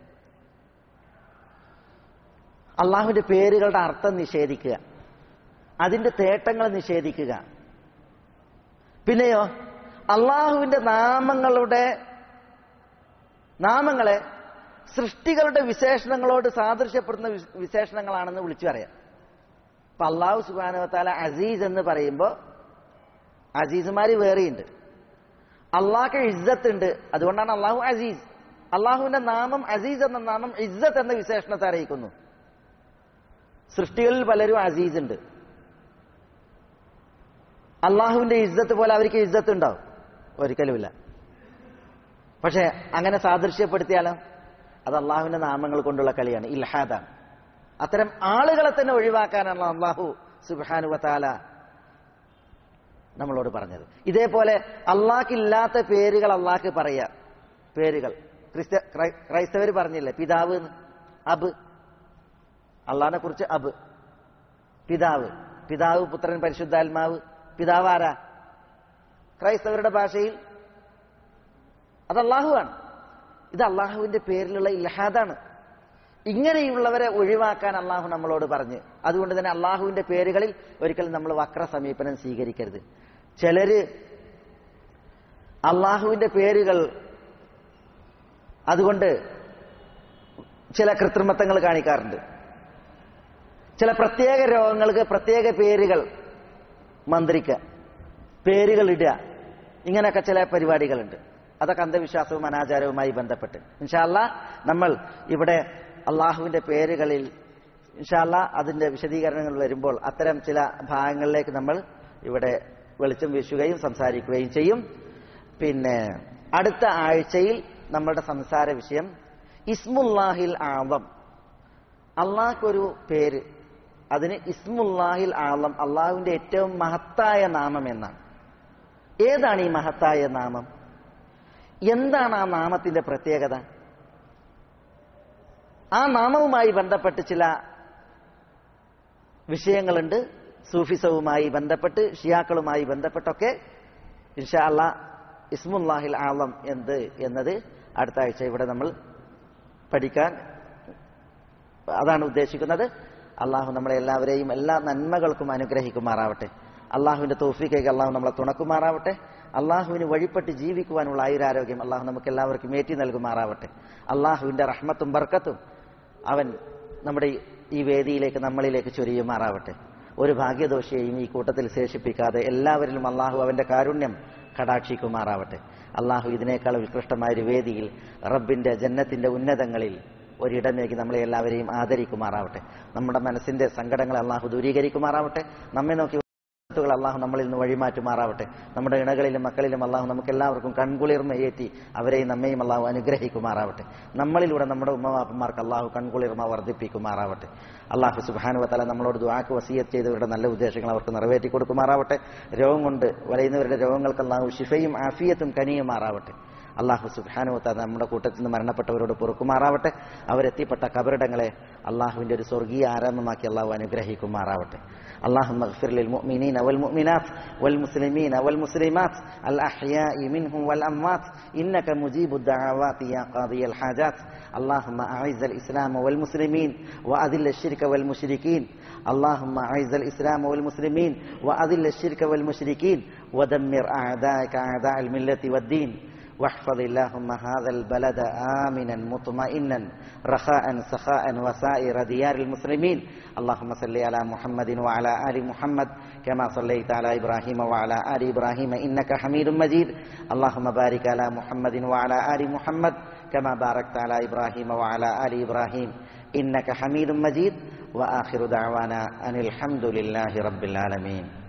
അള്ളാഹുവിന്റെ പേരുകളുടെ അർത്ഥം നിഷേധിക്കുക, അതിന്റെ തേട്ടങ്ങൾ നിഷേധിക്കുക. പിന്നെയോ അള്ളാഹുവിന്റെ നാമങ്ങളുടെ നാമങ്ങളെ സൃഷ്ടികളുടെ വിശേഷണങ്ങളോട് സാദൃശ്യപ്പെടുന്ന വിശേഷണങ്ങളാണെന്ന് വിളിച്ചു പറയാം. അപ്പൊ അള്ളാഹു സുബ്ഹാനഹു വ തആല അസീസ് എന്ന് പറയുമ്പോൾ അസീസുമാര് വേറെയുണ്ട്. അള്ളാഹ്ക്ക് ഇസ്സത്ത് ഉണ്ട്, അതുകൊണ്ടാണ് അള്ളാഹു അസീസ്. അള്ളാഹുവിന്റെ നാമം അസീസ് എന്ന നാമം ഇസ്സത്ത് എന്ന വിശേഷണത്തെ അറിയിക്കുന്നു. സൃഷ്ടികളിൽ പലരും അസീസ് ഉണ്ട്. അള്ളാഹുവിന്റെ ഇസ്സത്ത് പോലെ അവർക്ക് ഇസ്സത്ത് ഉണ്ടാവും? ഒരിക്കലുമില്ല. പക്ഷെ അങ്ങനെ സാദൃശ്യപ്പെടുത്തിയാലോ അത് അള്ളാഹുവിന്റെ നാമങ്ങൾ കൊണ്ടുള്ള കളിയാണ്, ഇൽഹാദാണ്. അത്തരം ആളുകളെ തന്നെ ഒഴിവാക്കാനാണ് അള്ളാഹു സുബ്ഹാനഹു വ തആല നമ്മളോട് പറഞ്ഞത്. ഇതേപോലെ അള്ളാഹ്ക്കില്ലാത്ത പേരുകൾ അള്ളാഹ്ക്ക് പറയാ. പേരുകൾ ക്രിസ്ത്യ ക്രൈസ്തവർ പറഞ്ഞില്ലേ, പിതാവ്, അബ്. അള്ളാഹിനെ കുറിച്ച് അബ്, പിതാവ്. പിതാവ്, പുത്രൻ, പരിശുദ്ധാത്മാവ്. പിതാവ് ആരാ? ക്രൈസ്തവരുടെ ഭാഷയിൽ അത് അള്ളാഹുവാണ്. ഇത് അള്ളാഹുവിന്റെ പേരിലുള്ള ഇൽഹാദാണ്. ഇങ്ങനെയുള്ളവരെ ഒഴിവാക്കാൻ അള്ളാഹു നമ്മളോട് പറഞ്ഞ്, അതുകൊണ്ട് തന്നെ അള്ളാഹുവിന്റെ പേരുകളിൽ ഒരിക്കലും നമ്മൾ വക്ര സമീപനം സ്വീകരിക്കരുത്. ചിലര് അള്ളാഹുവിന്റെ പേരുകൾ അതുകൊണ്ട് ചില കൃത്രിമത്വങ്ങൾ കാണിക്കാറുണ്ട്. ചില പ്രത്യേക രോഗങ്ങൾക്ക് പ്രത്യേക പേരുകൾ മന്ത്രിക്കുക, പേരുകൾ ഇടുക, ഇങ്ങനെയൊക്കെ ചില പരിപാടികളുണ്ട്. അതൊക്കെ അന്ധവിശ്വാസവും അനാചാരവുമായി ബന്ധപ്പെട്ട്. ഇൻഷാ അല്ലാഹ് നമ്മൾ ഇവിടെ അള്ളാഹുവിന്റെ പേരുകളിൽ ഇൻഷാ അല്ലാഹ് അതിന്റെ വിശദീകരണങ്ങൾ വരുമ്പോൾ അത്തരം ചില ഭാഗങ്ങളിലേക്ക് നമ്മൾ ഇവിടെ വെളിച്ചം വീശുകയും സംസാരിക്കുകയും ചെയ്യും. പിന്നെ അടുത്ത ആഴ്ചയിൽ നമ്മളുടെ സംസാര വിഷയം ഇസ്മുല്ലാഹിൽ ആളം. അള്ളാഹ്ക്കൊരു പേര്, അതിന് ഇസ്മുല്ലാഹിൽ ആളം, അള്ളാഹുവിന്റെ ഏറ്റവും മഹത്തായ നാമം എന്നാണ്. ഏതാണ് ഈ മഹത്തായ നാമം? എന്താണ് ആ നാമത്തിന്റെ പ്രത്യേകത? ആ നാമവുമായി ബന്ധപ്പെട്ട് ചില വിഷയങ്ങളുണ്ട്. സൂഫിസവുമായി ബന്ധപ്പെട്ട്, ഷിയാക്കളുമായി ബന്ധപ്പെട്ടൊക്കെ ഇൻഷാ അല്ലാഹ് ഇസ്മുല്ലാഹിൽ ആളം എന്ത് എന്നത് അടുത്ത ആഴ്ച ഇവിടെ നമ്മൾ പഠിക്കാൻ അതാണ് ഉദ്ദേശിക്കുന്നത്. അള്ളാഹു നമ്മളെ എല്ലാവരെയും എല്ലാ നന്മകൾക്കും അനുഗ്രഹിക്കുമാറാവട്ടെ. അള്ളാഹുവിന്റെ തൗഫീഖേക്ക് അള്ളാഹു നമ്മളെ തുണക്കുമാറാവട്ടെ. അള്ളാഹുവിന് വഴിപ്പെട്ട് ജീവിക്കുവാനുള്ള ആയുരാരോഗ്യം അള്ളാഹു നമുക്ക് എല്ലാവർക്കും ഏറ്റി നൽകുമാറാവട്ടെ. അള്ളാഹുവിന്റെ റഹ്മത്തും ബർക്കത്തും അവൻ നമ്മുടെ ഈ വേദിയിലേക്ക് നമ്മളിലേക്ക് ചൊരിയുമാറാവട്ടെ. ഒരു ഭാഗ്യദോഷിയെയും ഈ കൂട്ടത്തിൽ ശേഷിപ്പിക്കാതെ എല്ലാവരിലും അള്ളാഹു അവന്റെ കാരുണ്യം കടാക്ഷിക്കുമാറാവട്ടെ. അള്ളാഹു ഇതിനേക്കാൾ ഉത്കൃഷ്ടമായൊരു വേദിയിൽ റബ്ബിന്റെ ജന്നത്തിന്റെ ഉന്നതങ്ങളിൽ ഒരിടമേക്ക് നമ്മളെ എല്ലാവരെയും ആദരിക്കുമാറാവട്ടെ. നമ്മുടെ മനസ്സിന്റെ സങ്കടങ്ങളെ അള്ളാഹു ദൂരീകരിക്കുമാറാവട്ടെ. നമ്മെ നോക്കി അള്ളാഹു നമ്മളിൽ നിന്ന് വഴിമാറ്റുമാറാവട്ടെ. നമ്മുടെ ഇണകളിലും മക്കളിലും അള്ളാഹു നമുക്ക് എല്ലാവർക്കും കൺകുളിർമയേറ്റി അവരെയും നമ്മയും അള്ളാഹു അനുഗ്രഹിക്കുമാറാവട്ടെ. നമ്മളിലൂടെ നമ്മുടെ ഉമ്മവാപ്പന്മാർക്ക് അള്ളാഹു കൺകുളിർമ വർദ്ധിപ്പിക്കുമാറാവട്ടെ. അള്ളാഹു സുബ്ഹാനഹു വ തആല നമ്മളോട് ദുആക്ക് വസിയത്ത് ചെയ്തവരുടെ നല്ല ഉദ്ദേശങ്ങൾ അവർക്ക് നിറവേറ്റി കൊടുക്കുമാറാവട്ടെ. രോഗം കൊണ്ട് വലയുന്നവരുടെ രോഗങ്ങൾക്ക് അള്ളാഹു ശിഫയും ആഫിയത്തും കനിയുമാറാവട്ടെ. അള്ളാഹു സുബ്ഹാനഹു വ തആല നമ്മുടെ കൂട്ടത്തിൽ നിന്ന് മരണപ്പെട്ടവരോട് പൊറുക്കുമാറാവട്ടെ. അവരെത്തിപ്പെട്ട കബറിടങ്ങളെ അള്ളാഹുവിന്റെ ഒരു സ്വർഗീയ ആരാമമാക്കി അള്ളാഹു അനുഗ്രഹിക്കുമാറാവട്ടെ. اللهم اغفر للمؤمنين والمؤمنات والمسلمين والمسلمات الأحياء منهم والأموات إنك مجيب الدعوات يا قاضي الحاجات. اللهم أعز الإسلام والمسلمين وأذل الشرك والمشركين. اللهم أعز الإسلام والمسلمين وأذل الشرك والمشركين ودمر أعداءك أعداء الملة والدين. واحفظ اللهم هذا البلد آمنا مطمئنا رخاء سخاء وسائر ديار المسلمين. اللهم صل على محمد وعلى آل محمد كما صليت على إبراهيم وعلى آل إبراهيم إنك حميد مجيد. اللهم بارك على محمد وعلى آل محمد كما باركت على إبراهيم وعلى آل إبراهيم إنك حميد مجيد. وآخر دعوانا أن الحمد لله رب العالمين.